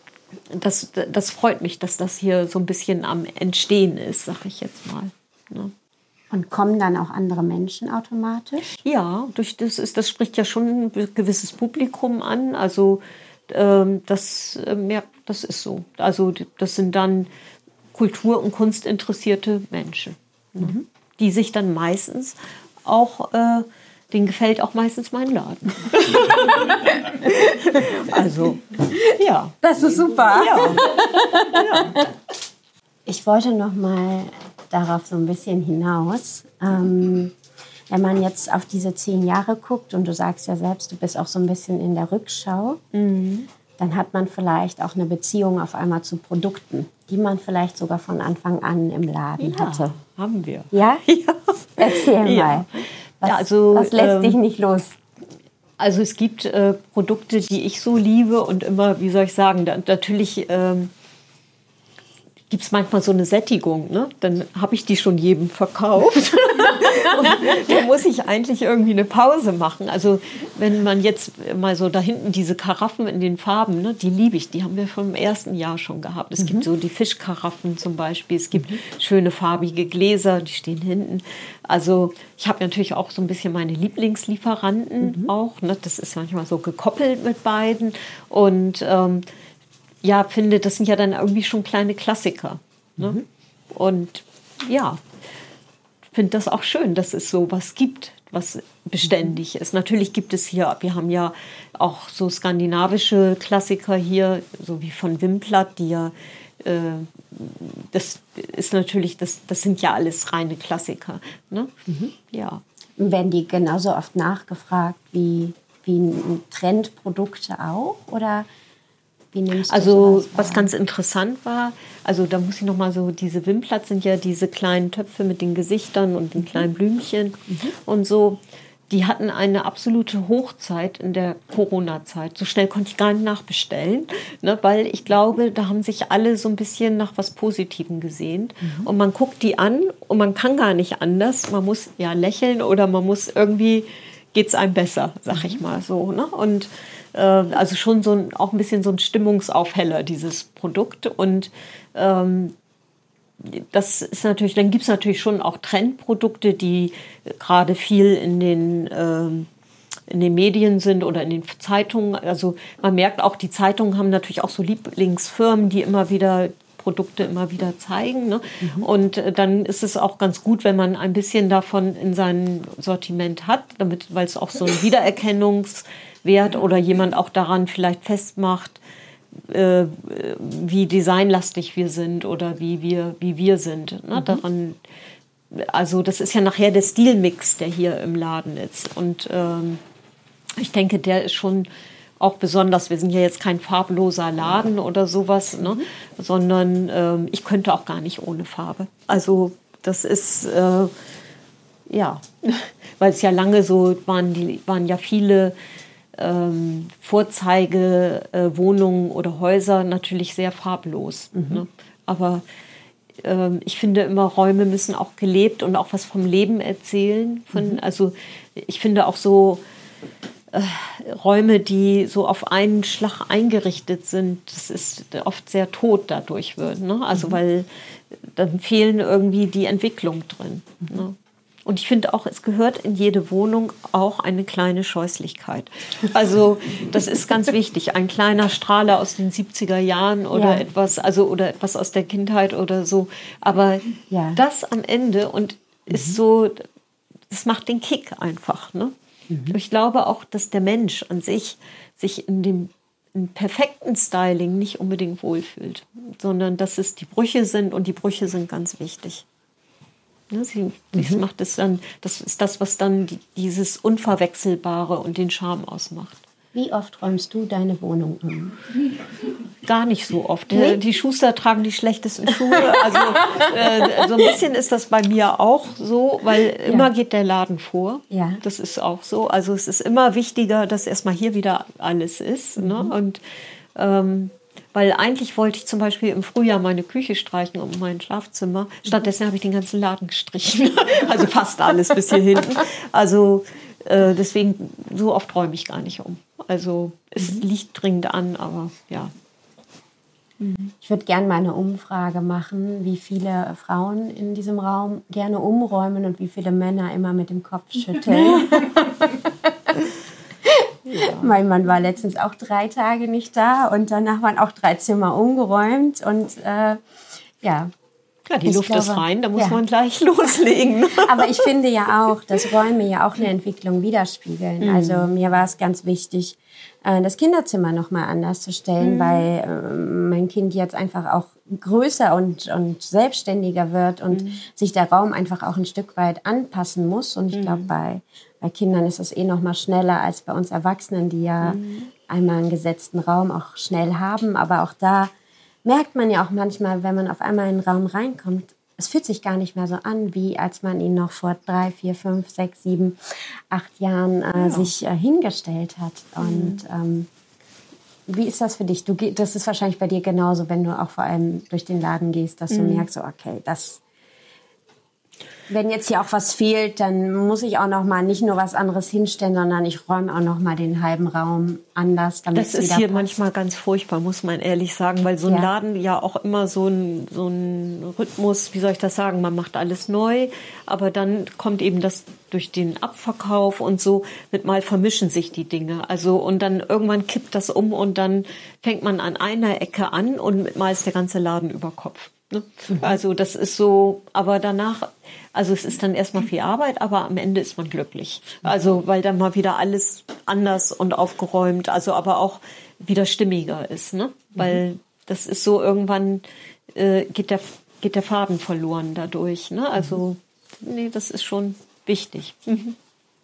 das, das freut mich, dass das hier so ein bisschen am Entstehen ist, sag ich jetzt mal. Ne? Und kommen dann auch andere Menschen automatisch? Ja, durch das, ist, das spricht ja schon ein gewisses Publikum an. Also ähm, das, ähm, ja, das ist so. Also das sind dann Kultur- und Kunstinteressierte Menschen, mhm. ne? Die sich dann meistens auch, äh, denen gefällt auch meistens mein Laden. Also, ja. Das ist super. Ja. ja. Ich wollte noch mal darauf so ein bisschen hinaus. Ähm, wenn man jetzt auf diese zehn Jahre guckt und du sagst ja selbst, du bist auch so ein bisschen in der Rückschau, mhm. dann hat man vielleicht auch eine Beziehung auf einmal zu Produkten, die man vielleicht sogar von Anfang an im Laden ja, hatte. Haben wir. Ja? ja. Erzähl ja. mal. Was, ja, also, was lässt ähm, dich nicht los? Also es gibt äh, Produkte, die ich so liebe und immer, wie soll ich sagen, da, natürlich... Ähm, gibt es manchmal so eine Sättigung, ne? Dann habe ich die schon jedem verkauft. Und da muss ich eigentlich irgendwie eine Pause machen. Also wenn man jetzt mal so da hinten diese Karaffen in den Farben, ne, die liebe ich, die haben wir schon im ersten Jahr schon gehabt. Es mhm. gibt so die Fischkaraffen zum Beispiel, es gibt mhm. schöne farbige Gläser, die stehen hinten. Also ich habe natürlich auch so ein bisschen meine Lieblingslieferanten mhm. auch. Ne? Das ist manchmal so gekoppelt mit beiden und ähm, ja, finde, das sind ja dann irgendwie schon kleine Klassiker. Ne? Mhm. Und ja, finde das auch schön, dass es so was gibt, was beständig ist. Natürlich gibt es hier, wir haben ja auch so skandinavische Klassiker hier, so wie von Wimplatt, die ja, äh, das ist natürlich, das, das sind ja alles reine Klassiker. Ne? Mhm. Ja. Werden die genauso oft nachgefragt wie, wie Trendprodukte auch, oder? Wie nimmst du also was ganz interessant war, also da muss ich noch mal so, diese Wimplatt sind ja diese kleinen Töpfe mit den Gesichtern und den kleinen Blümchen mhm. und so. die hatten eine absolute Hochzeit in der Corona-Zeit. So schnell konnte ich gar nicht nachbestellen, ne, weil ich glaube, da haben sich alle so ein bisschen nach was Positivem gesehnt. Mhm. Und man guckt die an und man kann gar nicht anders. Man muss ja lächeln oder man muss irgendwie, geht es einem besser, sag ich mal so. Ne? Und äh, also schon so ein, auch ein bisschen so ein Stimmungsaufheller, dieses Produkt. Und ähm, das ist natürlich, dann gibt es natürlich schon auch Trendprodukte, die gerade viel in den, ähm, in den Medien sind oder in den Zeitungen. Also man merkt auch, die Zeitungen haben natürlich auch so Lieblingsfirmen, die immer wieder Produkte immer wieder zeigen. Ne? Mhm. Und äh, dann ist es auch ganz gut, wenn man ein bisschen davon in seinem Sortiment hat, damit, weil es auch so einen Wiedererkennungswert oder jemand auch daran vielleicht festmacht, Äh, wie designlastig wir sind oder wie wir, wie wir sind. Ne? Mhm. Daran, also das ist ja nachher der Stilmix, der hier im Laden ist. Und ähm, ich denke, der ist schon auch besonders. Wir sind ja jetzt kein farbloser Laden oder sowas, ne? Mhm. Sondern ähm, ich könnte auch gar nicht ohne Farbe. Also das ist, äh, ja, weil es ja lange so waren, die waren ja viele Ähm, Vorzeigewohnungen äh, oder Häuser natürlich sehr farblos. Mhm. Ne? Aber ähm, ich finde immer, Räume müssen auch gelebt und auch was vom Leben erzählen. Von, mhm. Also ich finde auch so äh, Räume, die so auf einen Schlag eingerichtet sind, das ist oft sehr tot dadurch wird. Ne? Also mhm. weil dann fehlen irgendwie die Entwicklung drin. Mhm. Ne? Und ich finde auch, es gehört in jede Wohnung auch eine kleine Scheußlichkeit. Also das ist ganz wichtig. Ein kleiner Strahler aus den siebziger Jahren oder ja. etwas, also oder etwas aus der Kindheit oder so. Aber ja. das am Ende und mhm. ist so, das macht den Kick einfach. Ne? Mhm. Ich glaube auch, dass der Mensch an sich sich in dem in perfekten Styling nicht unbedingt wohlfühlt, sondern dass es die Brüche sind und die Brüche sind ganz wichtig. Ne, sie, das mhm. macht es dann, das ist das, was dann die, dieses Unverwechselbare und den Charme ausmacht. Wie oft räumst du deine Wohnung um? Gar nicht so oft. Nee? Die Schuster tragen die schlechtesten Schuhe. Also äh, so ein bisschen ist das bei mir auch so, weil ja. immer geht der Laden vor. Ja. Das ist auch so. Also es ist immer wichtiger, dass erstmal hier wieder alles ist. Mhm. Ne? Und ähm, weil eigentlich wollte ich zum Beispiel im Frühjahr meine Küche streichen und mein Schlafzimmer. Stattdessen habe ich den ganzen Laden gestrichen. Also fast alles bis hier hinten. Also äh, deswegen, so oft räume ich gar nicht um. Also es mhm. liegt dringend an, aber ja. Ich würde gerne mal eine Umfrage machen, wie viele Frauen in diesem Raum gerne umräumen und wie viele Männer immer mit dem Kopf schütteln. Ja. Mein Mann war letztens auch drei Tage nicht da und danach waren auch drei Zimmer umgeräumt und äh, ja. Ja, die Luft glaube, ist rein, da muss ja. man gleich loslegen. Aber ich finde ja auch, dass Räume ja auch eine Entwicklung widerspiegeln. Mhm. Also mir war es ganz wichtig, das Kinderzimmer noch mal anders zu stellen, mhm. weil äh, mein Kind jetzt einfach auch größer und, und selbstständiger wird und mhm. sich der Raum einfach auch ein Stück weit anpassen muss. Und ich mhm. glaube, bei, bei Kindern ist das eh noch mal schneller als bei uns Erwachsenen, die ja mhm. einmal einen gesetzten Raum auch schnell haben. Aber auch da merkt man ja auch manchmal, wenn man auf einmal in einen Raum reinkommt, es fühlt sich gar nicht mehr so an, wie als man ihn noch vor drei, vier, fünf, sechs, sieben, acht Jahren äh, ja. sich äh, hingestellt hat. Und ähm, wie ist das für dich? Du, das ist wahrscheinlich bei dir genauso, wenn du auch vor allem durch den Laden gehst, dass du mhm. merkst, so, okay, das... Wenn jetzt hier auch was fehlt, dann muss ich auch noch mal nicht nur was anderes hinstellen, sondern ich räume auch noch mal den halben Raum anders. Damit das ist hier passt. Manchmal ganz furchtbar, muss man ehrlich sagen, weil so ein ja. Laden ja auch immer so ein, so ein Rhythmus, wie soll ich das sagen, man macht alles neu, aber dann kommt eben das durch den Abverkauf und so, mit mal vermischen sich die Dinge. Also und dann irgendwann kippt das um und dann fängt man an einer Ecke an und mit mal ist der ganze Laden über Kopf. Ne? Mhm. Also das ist so, aber danach, also es ist dann erstmal viel Arbeit, aber am Ende ist man glücklich. Also weil dann mal wieder alles anders und aufgeräumt, also aber auch wieder stimmiger ist, ne? Weil mhm. das ist so, irgendwann äh, geht der geht der Faden verloren dadurch, ne? Also mhm. nee, das ist schon wichtig. Mhm.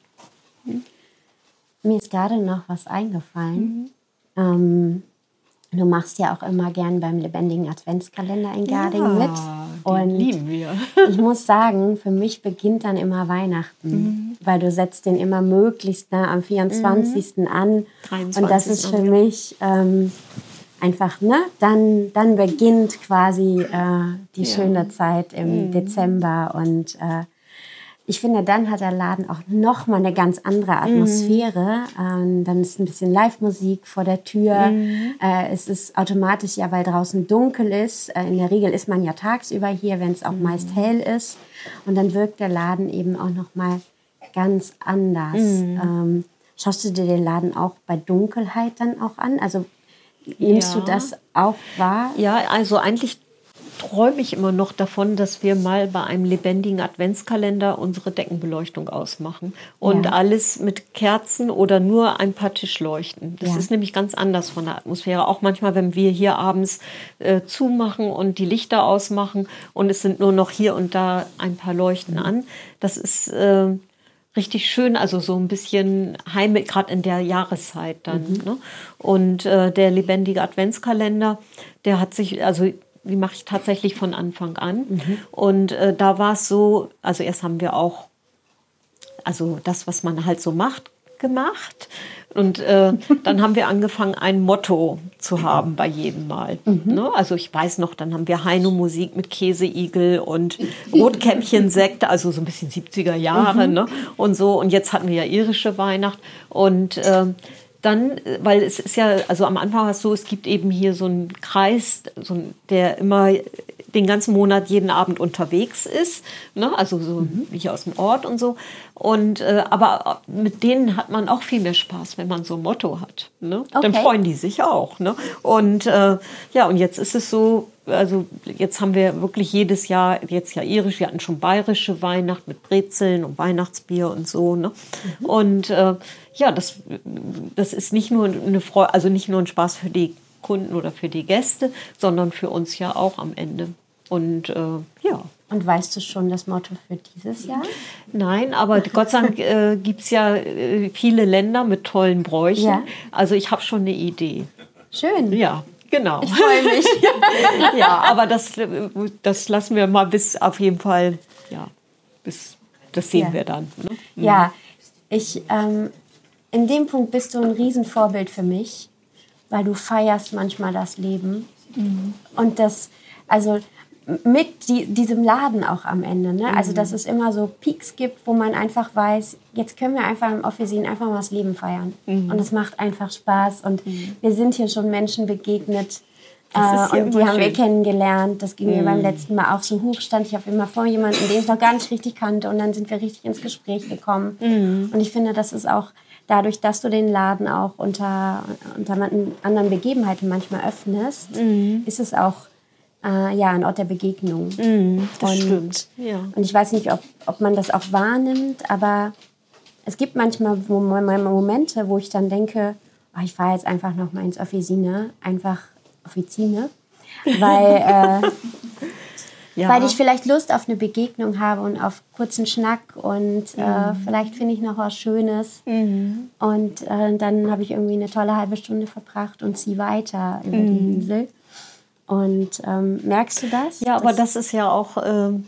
Mhm. Mir ist gerade noch was eingefallen. Mhm. Ähm, Du machst ja auch immer gern beim lebendigen Adventskalender in Garding Ja, mit. den Und lieben wir. ich muss sagen, für mich beginnt dann immer Weihnachten, mhm. weil du setzt den immer möglichst nah am vierundzwanzigsten Mhm. an. dreiundzwanzigsten Und das ist für mich ähm, einfach, ne? Dann, dann beginnt quasi äh, die Ja. schöne Zeit im Mhm. Dezember. Und äh, ich finde, dann hat der Laden auch noch mal eine ganz andere Atmosphäre. Ähm, dann ist ein bisschen Live-Musik vor der Tür. Mhm. Äh, es ist automatisch ja, weil draußen dunkel ist. Äh, in der Regel ist man ja tagsüber hier, wenn es auch Mhm. meist hell ist. Und dann wirkt der Laden eben auch noch mal ganz anders. Mhm. Ähm, schaust du dir den Laden auch bei Dunkelheit dann auch an? Also nimmst Ja. du das auch wahr? Ja, also eigentlich träume ich immer noch davon, dass wir mal bei einem lebendigen Adventskalender unsere Deckenbeleuchtung ausmachen und Ja. alles mit Kerzen oder nur ein paar Tischleuchten. Das Ja. ist nämlich ganz anders von der Atmosphäre. Auch manchmal, wenn wir hier abends äh, zumachen und die Lichter ausmachen und es sind nur noch hier und da ein paar Leuchten an. Das ist äh, richtig schön, also so ein bisschen heimisch, gerade in der Jahreszeit dann. Mhm. Ne? Und äh, der lebendige Adventskalender, der hat sich, also die mache ich tatsächlich von Anfang an. Mhm. Und äh, da war es so, also erst haben wir auch, also das, was man halt so macht, gemacht. Und äh, dann haben wir angefangen, ein Motto zu haben bei jedem Mal. Mhm. Ne? Also ich weiß noch, dann haben wir Heino-Musik mit Käseigel und Rotkäppchen-Sekt, also so ein bisschen siebziger Jahre. Mhm. Ne? Und so. Und jetzt hatten wir ja irische Weihnacht. Und äh, dann, weil es ist ja, also am Anfang war es so, es gibt eben hier so einen Kreis, so ein, der immer den ganzen Monat jeden Abend unterwegs ist, ne? Also so mhm. hier aus dem Ort und so. Und äh, aber mit denen hat man auch viel mehr Spaß, wenn man so ein Motto hat. Ne? Okay. Dann freuen die sich auch. Ne? Und äh, ja, und jetzt ist es so, also jetzt haben wir wirklich jedes Jahr, jetzt ja irisch, wir hatten schon bayerische Weihnacht mit Brezeln und Weihnachtsbier und so. Ne? Mhm. Und äh, ja, das, das ist nicht nur eine Freude, also nicht nur ein Spaß für die Kunden oder für die Gäste, sondern für uns ja auch am Ende. Und äh, ja. Und weißt du schon das Motto für dieses Jahr? Nein, aber Gott sei Dank äh, gibt es ja äh, viele Länder mit tollen Bräuchen. Ja. Also ich habe schon eine Idee. Schön. Ja, genau. Ich freue mich. Ja, aber das, das lassen wir mal bis auf jeden Fall, ja, bis, das sehen Ja. wir dann. Ne? Ja, ich, ähm, in dem Punkt bist du ein Riesenvorbild für mich, weil du feierst manchmal das Leben. Mhm. Und das, also mit die, diesem Laden auch am Ende. Ne? Mhm. Also, dass es immer so Peaks gibt, wo man einfach weiß, jetzt können wir einfach im Officin einfach mal das Leben feiern. Mhm. Und es macht einfach Spaß. Und mhm. wir sind hier schon Menschen begegnet, äh, und die haben schön. wir kennengelernt. Das ging mhm. mir beim letzten Mal auch so hoch. Stand ich auf immer vor jemandem, den ich noch gar nicht richtig kannte. Und dann sind wir richtig ins Gespräch gekommen. Mhm. Und ich finde, das ist auch dadurch, dass du den Laden auch unter, unter anderen Begebenheiten manchmal öffnest, mhm. ist es auch äh, ja, ein Ort der Begegnung. Mm, das und, stimmt. Ja. Und ich weiß nicht, ob, ob man das auch wahrnimmt, aber es gibt manchmal Momente, wo ich dann denke, oh, ich fahre jetzt einfach noch mal ins Offizine, einfach Offizine, weil, äh, ja. weil ich vielleicht Lust auf eine Begegnung habe und auf kurzen Schnack und mhm. äh, vielleicht finde ich noch was Schönes mhm. und äh, dann habe ich irgendwie eine tolle halbe Stunde verbracht und ziehe weiter über mhm. die Insel. Und ähm, merkst du das? Ja, aber das ist ja auch, ähm,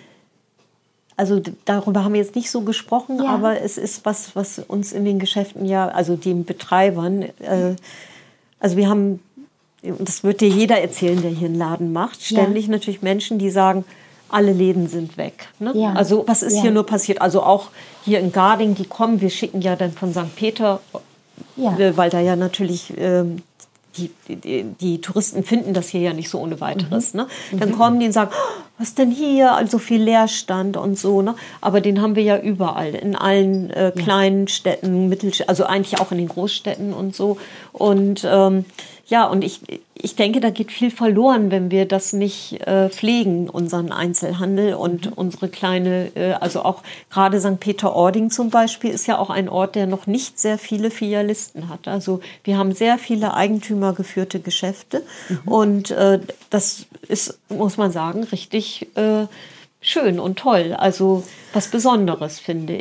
also darüber haben wir jetzt nicht so gesprochen, ja. aber es ist was, was uns in den Geschäften ja, also den Betreibern, äh, also wir haben, das wird dir jeder erzählen, der hier einen Laden macht, ständig ja. natürlich Menschen, die sagen, alle Läden sind weg. Ne? Ja. Also was ist ja. hier nur passiert? Also auch hier in Garding, die kommen, wir schicken ja dann von Sankt Peter, ja. weil da ja natürlich... Ähm, Die, die, die Touristen finden das hier ja nicht so ohne weiteres. Mhm. Ne? Dann mhm. kommen die und sagen, oh, was denn hier? Also viel Leerstand und so. Ne? Aber den haben wir ja überall, in allen äh, kleinen ja. Städten, Mittelstädten, also eigentlich auch in den Großstädten und so. Und ähm, ja, und ich, ich denke, da geht viel verloren, wenn wir das nicht äh, pflegen, unseren Einzelhandel und mhm. unsere kleine, äh, also auch gerade Sankt Peter-Ording zum Beispiel ist ja auch ein Ort, der noch nicht sehr viele Filialisten hat. Also wir haben sehr viele eigentümergeführte Geschäfte mhm. und äh, das ist, muss man sagen, richtig äh, schön und toll. Also was Besonderes, finde ich.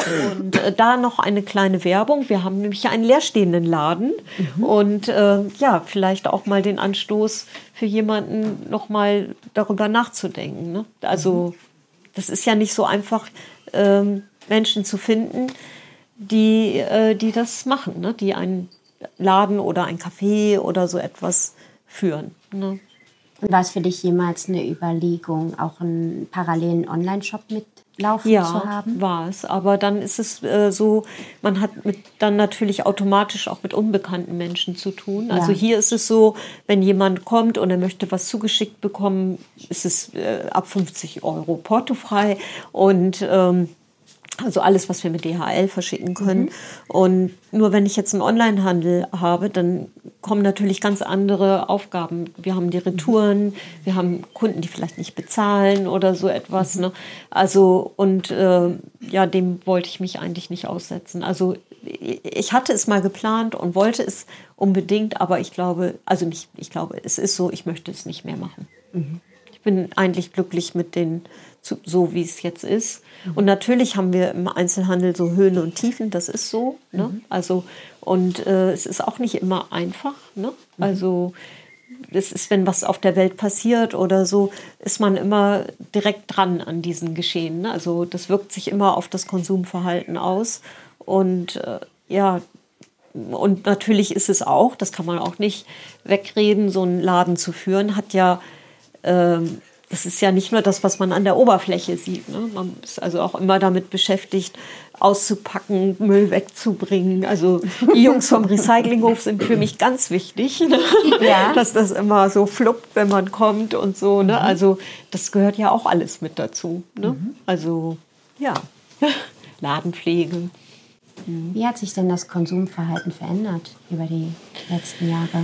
Und äh, da noch eine kleine Werbung. Wir haben nämlich einen leerstehenden Laden. Mhm. Und äh, ja, vielleicht auch mal den Anstoß für jemanden, noch mal darüber nachzudenken. Ne? Also das ist ja nicht so einfach, ähm, Menschen zu finden, die, äh, die das machen, ne? Die einen Laden oder ein Café oder so etwas führen. Ne? Und war es für dich jemals eine Überlegung, auch einen parallelen Online-Shop mitlaufen ja, zu haben? Ja, war es. Aber dann ist es äh, so, man hat mit, dann natürlich automatisch auch mit unbekannten Menschen zu tun. Also ja. Hier ist es so, wenn jemand kommt und er möchte was zugeschickt bekommen, ist es äh, ab fünfzig Euro portofrei. Und ähm, also alles, was wir mit D H L verschicken können. Mhm. Und nur wenn ich jetzt einen Onlinehandel habe, dann kommen natürlich ganz andere Aufgaben. Wir haben die Retouren, wir haben Kunden, die vielleicht nicht bezahlen oder so etwas. Mhm. Ne? Also und äh, ja, dem wollte ich mich eigentlich nicht aussetzen. Also ich hatte es mal geplant und wollte es unbedingt, aber ich glaube, also nicht, ich glaube, es ist so, ich möchte es nicht mehr machen. Mhm. Ich bin eigentlich glücklich mit den, so wie es jetzt ist. Und natürlich haben wir im Einzelhandel so Höhen und Tiefen, das ist so. Ne? Mhm. Also, und äh, es ist auch nicht immer einfach. Ne? Mhm. Also es ist, wenn was auf der Welt passiert oder so, ist man immer direkt dran an diesen Geschehen. Ne? Also das wirkt sich immer auf das Konsumverhalten aus. Und äh, ja, und natürlich ist es auch, das kann man auch nicht wegreden, so einen Laden zu führen, hat ja ähm, das ist ja nicht nur das, was man an der Oberfläche sieht. Ne? Man ist also auch immer damit beschäftigt, auszupacken, Müll wegzubringen. Also die Jungs vom Recyclinghof sind für mich ganz wichtig, ne? Ja. Dass das immer so fluppt, wenn man kommt und so. Ne? Mhm. Also das gehört ja auch alles mit dazu. Ne? Mhm. Also ja, Ladenpflege. Mhm. Wie hat sich denn das Konsumverhalten verändert über die letzten Jahre?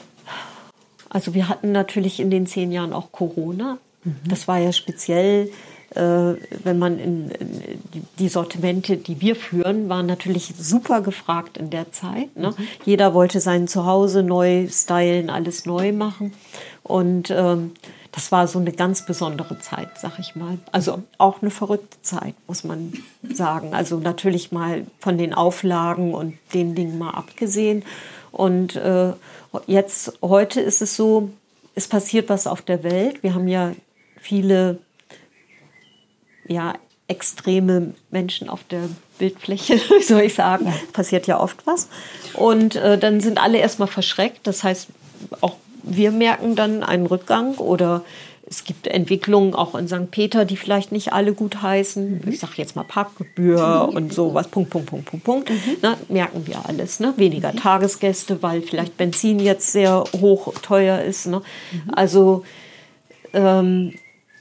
Also wir hatten natürlich in den zehn Jahren auch Corona. Mhm. Das war ja speziell, äh, wenn man in, in die, die Sortimente, die wir führen, waren natürlich super gefragt in der Zeit. Ne? Mhm. Jeder wollte sein Zuhause neu stylen, alles neu machen. Und ähm, das war so eine ganz besondere Zeit, sag ich mal. Also auch eine verrückte Zeit, muss man sagen. Also natürlich mal von den Auflagen und den Dingen mal abgesehen. Und äh, jetzt, heute ist es so, es passiert was auf der Welt. Wir haben ja viele ja, extreme Menschen auf der Bildfläche, wie soll ich sagen. Ja. Passiert ja oft was. Und äh, dann sind alle erstmal verschreckt. Das heißt, auch wir merken dann einen Rückgang oder es gibt Entwicklungen auch in Sankt Peter, die vielleicht nicht alle gut heißen. Mhm. Ich sage jetzt mal Parkgebühr mhm. und sowas, Punkt, Punkt, Punkt, Punkt, Punkt. Mhm. Na, merken wir alles. Ne? Weniger mhm. Tagesgäste, weil vielleicht Benzin jetzt sehr hoch teuer ist. Ne? Mhm. Also ähm,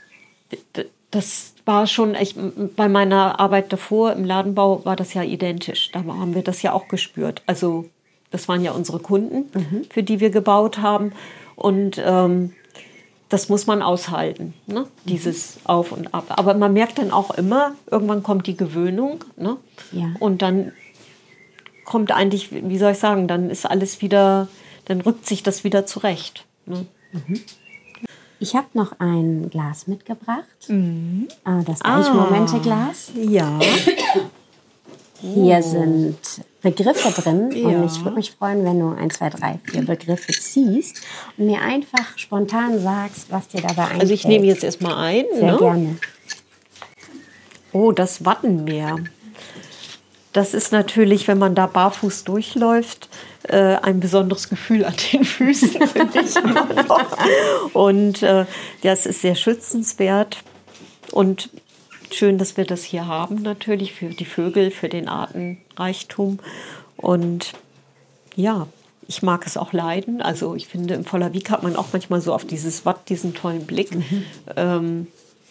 das war schon echt, bei meiner Arbeit davor im Ladenbau war das ja identisch. Da haben wir das ja auch gespürt. Also das waren ja unsere Kunden, mhm. für die wir gebaut haben. Und ähm, das muss man aushalten, ne? Dieses Auf und Ab. Aber man merkt dann auch immer, irgendwann kommt die Gewöhnung. Ne? Ja. Und dann kommt eigentlich, wie soll ich sagen, dann ist alles wieder, dann rückt sich das wieder zurecht. Ne? Mhm. Ich habe noch ein Glas mitgebracht. Mhm. Das Deichmomente-Glas. Ja. Hier oh. sind Begriffe drin ja. und ich würde mich freuen, wenn du ein, zwei, drei, vier Begriffe ziehst und mir einfach spontan sagst, was dir dabei einfällt. Also ich nehme jetzt erstmal ein. Sehr ne? gerne. Oh, das Wattenmeer. Das ist natürlich, wenn man da barfuß durchläuft, äh, ein besonderes Gefühl an den Füßen, finde ich immer noch. Und äh, das ist sehr schützenswert und schön, dass wir das hier haben, natürlich für die Vögel, für den Artenreichtum. Und ja, ich mag es auch leiden. Also ich finde, im Vollerwiek hat man auch manchmal so auf dieses Watt diesen tollen Blick. Mhm. Ähm,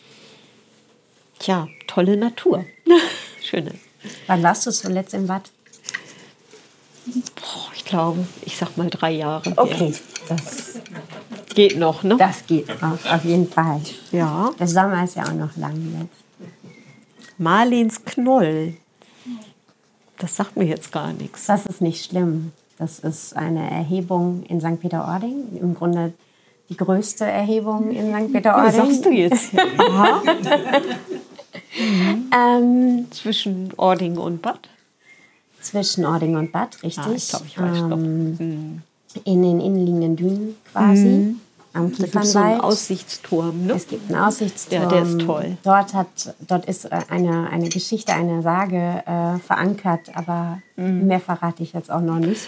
tja, tolle Natur. Schöne. Wann warst du zuletzt im Watt? Boah, ich glaube, ich sag mal drei Jahre. Okay, das geht noch, ne? Das geht noch, auf jeden Fall. Ja. Der Sommer ist ja auch noch lang jetzt. Marlens Knoll. Das sagt mir jetzt gar nichts. Das ist nicht schlimm. Das ist eine Erhebung in Sankt Peter-Ording. Im Grunde die größte Erhebung in Sankt Peter-Ording. Was sagst du jetzt? Aha. Mhm. ähm, Zwischen Ording und Bad? Zwischen Ording und Bad, richtig. Ah, ich glaube, ich weiß ähm, doch. Mhm. In den innenliegenden Dünen quasi. Mhm. Am Da gibt es so einen Kiefernwald. Aussichtsturm, ne? Es gibt einen Aussichtsturm. Ja, der ist toll. Dort, hat, dort ist eine, eine Geschichte, eine Sage äh, verankert, aber Mhm. mehr verrate ich jetzt auch noch nicht.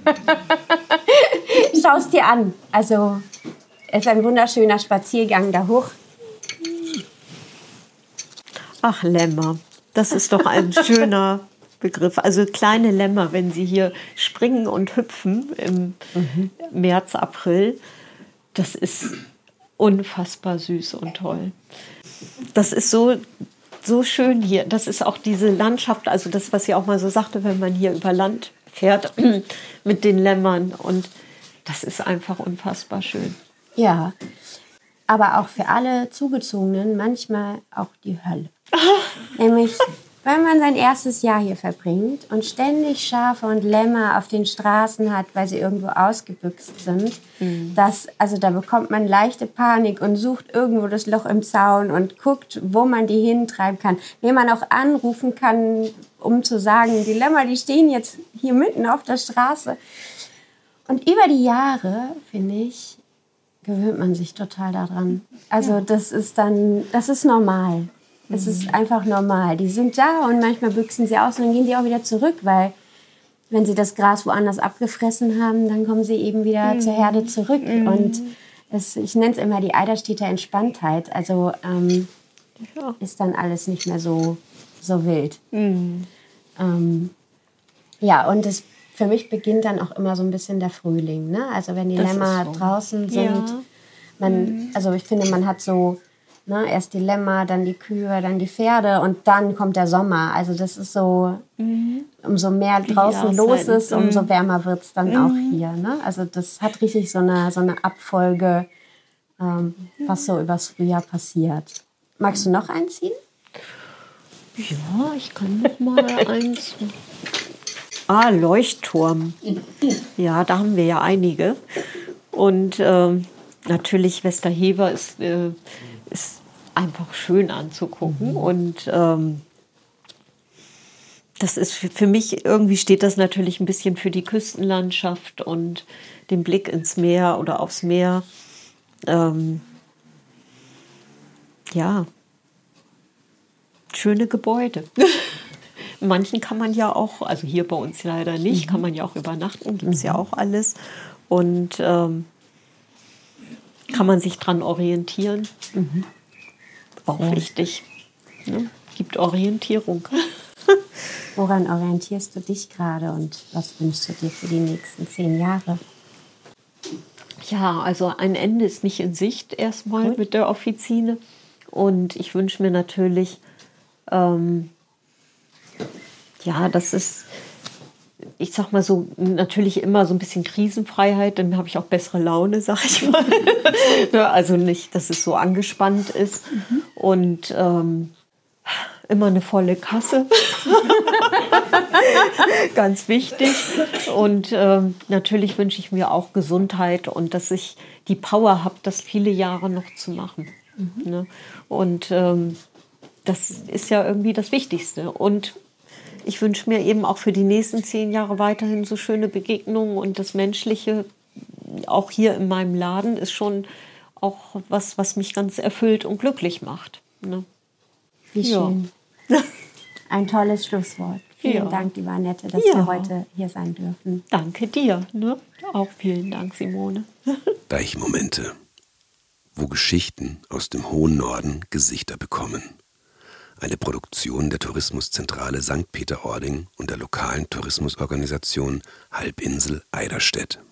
Schau es dir an. Also, es ist ein wunderschöner Spaziergang da hoch. Ach, Lämmer. Das ist doch ein schöner Begriff. Also kleine Lämmer, wenn sie hier springen und hüpfen im mhm. März, April, das ist unfassbar süß und toll. Das ist so, so schön hier. Das ist auch diese Landschaft, also das, was sie auch mal so sagte, wenn man hier über Land fährt mit den Lämmern. Und das ist einfach unfassbar schön. Ja, aber auch für alle Zugezogenen manchmal auch die Hölle. Nämlich, wenn man sein erstes Jahr hier verbringt und ständig Schafe und Lämmer auf den Straßen hat, weil sie irgendwo ausgebüxt sind, mhm. das, also da bekommt man leichte Panik und sucht irgendwo das Loch im Zaun und guckt, wo man die hintreiben kann. Wen man auch anrufen kann, um zu sagen, die Lämmer, die stehen jetzt hier mitten auf der Straße. Und über die Jahre, finde ich, gewöhnt man sich total daran. Also ja. das ist dann, das ist normal. Es ist einfach normal. Die sind da und manchmal büchsen sie aus und dann gehen die auch wieder zurück, weil wenn sie das Gras woanders abgefressen haben, dann kommen sie eben wieder mhm. zur Herde zurück. Mhm. Und es, ich nenne es immer die Eiderstedter Entspanntheit. Also ähm, ja. ist dann alles nicht mehr so, so wild. Mhm. Ähm, ja, und es, für mich beginnt dann auch immer so ein bisschen der Frühling. Ne? Also wenn die das Lämmer so. draußen sind. Ja. Man, mhm. also ich finde, man hat so... Ne, erst die Lämmer, dann die Kühe, dann die Pferde und dann kommt der Sommer. Also das ist so, mhm. umso mehr draußen los ist, umso wärmer wird es dann mhm. auch hier. Ne? Also das hat richtig so eine, so eine Abfolge, ähm, was so übers Frühjahr passiert. Magst du noch einziehen? Ja, ich kann noch mal eins. Ah, Leuchtturm. Ja, da haben wir ja einige. Und ähm, natürlich Westerhever ist... Äh, ist einfach schön anzugucken. Mhm. Und ähm, das ist für, für mich, irgendwie steht das natürlich ein bisschen für die Küstenlandschaft und den Blick ins Meer oder aufs Meer. Ähm, ja, schöne Gebäude. In manchen kann man ja auch, also hier bei uns leider nicht, mhm. kann man ja auch übernachten, gibt es mhm. ja auch alles. Und ähm, kann man sich dran orientieren. Mhm. Auch ja. wichtig. Ne? Gibt Orientierung. Woran orientierst du dich gerade und was wünschst du dir für die nächsten zehn Jahre? Ja, also ein Ende ist nicht in Sicht erstmal Gut. mit der Offizine. Und ich wünsche mir natürlich, ähm, ja, das ist... Ich sag mal so, natürlich immer so ein bisschen Krisenfreiheit, dann habe ich auch bessere Laune, sag ich mal. Also nicht, dass es so angespannt ist. Mhm. Und ähm, immer eine volle Kasse. Ganz wichtig. Und ähm, natürlich wünsche ich mir auch Gesundheit und dass ich die Power habe, das viele Jahre noch zu machen. Mhm. Ne? Und ähm, das ist ja irgendwie das Wichtigste. Und ich wünsche mir eben auch für die nächsten zehn Jahre weiterhin so schöne Begegnungen und das Menschliche, auch hier in meinem Laden, ist schon auch was, was mich ganz erfüllt und glücklich macht. Ne? Wie schön. Ja. Ein tolles Schlusswort. Vielen ja. Dank, liebe Annette, dass ja. wir heute hier sein dürfen. Danke dir. Ne? Auch vielen Dank, Simone. Deichmomente, wo Geschichten aus dem hohen Norden Gesichter bekommen. Eine Produktion der Tourismuszentrale Sankt Peter-Ording und der lokalen Tourismusorganisation Halbinsel Eiderstedt.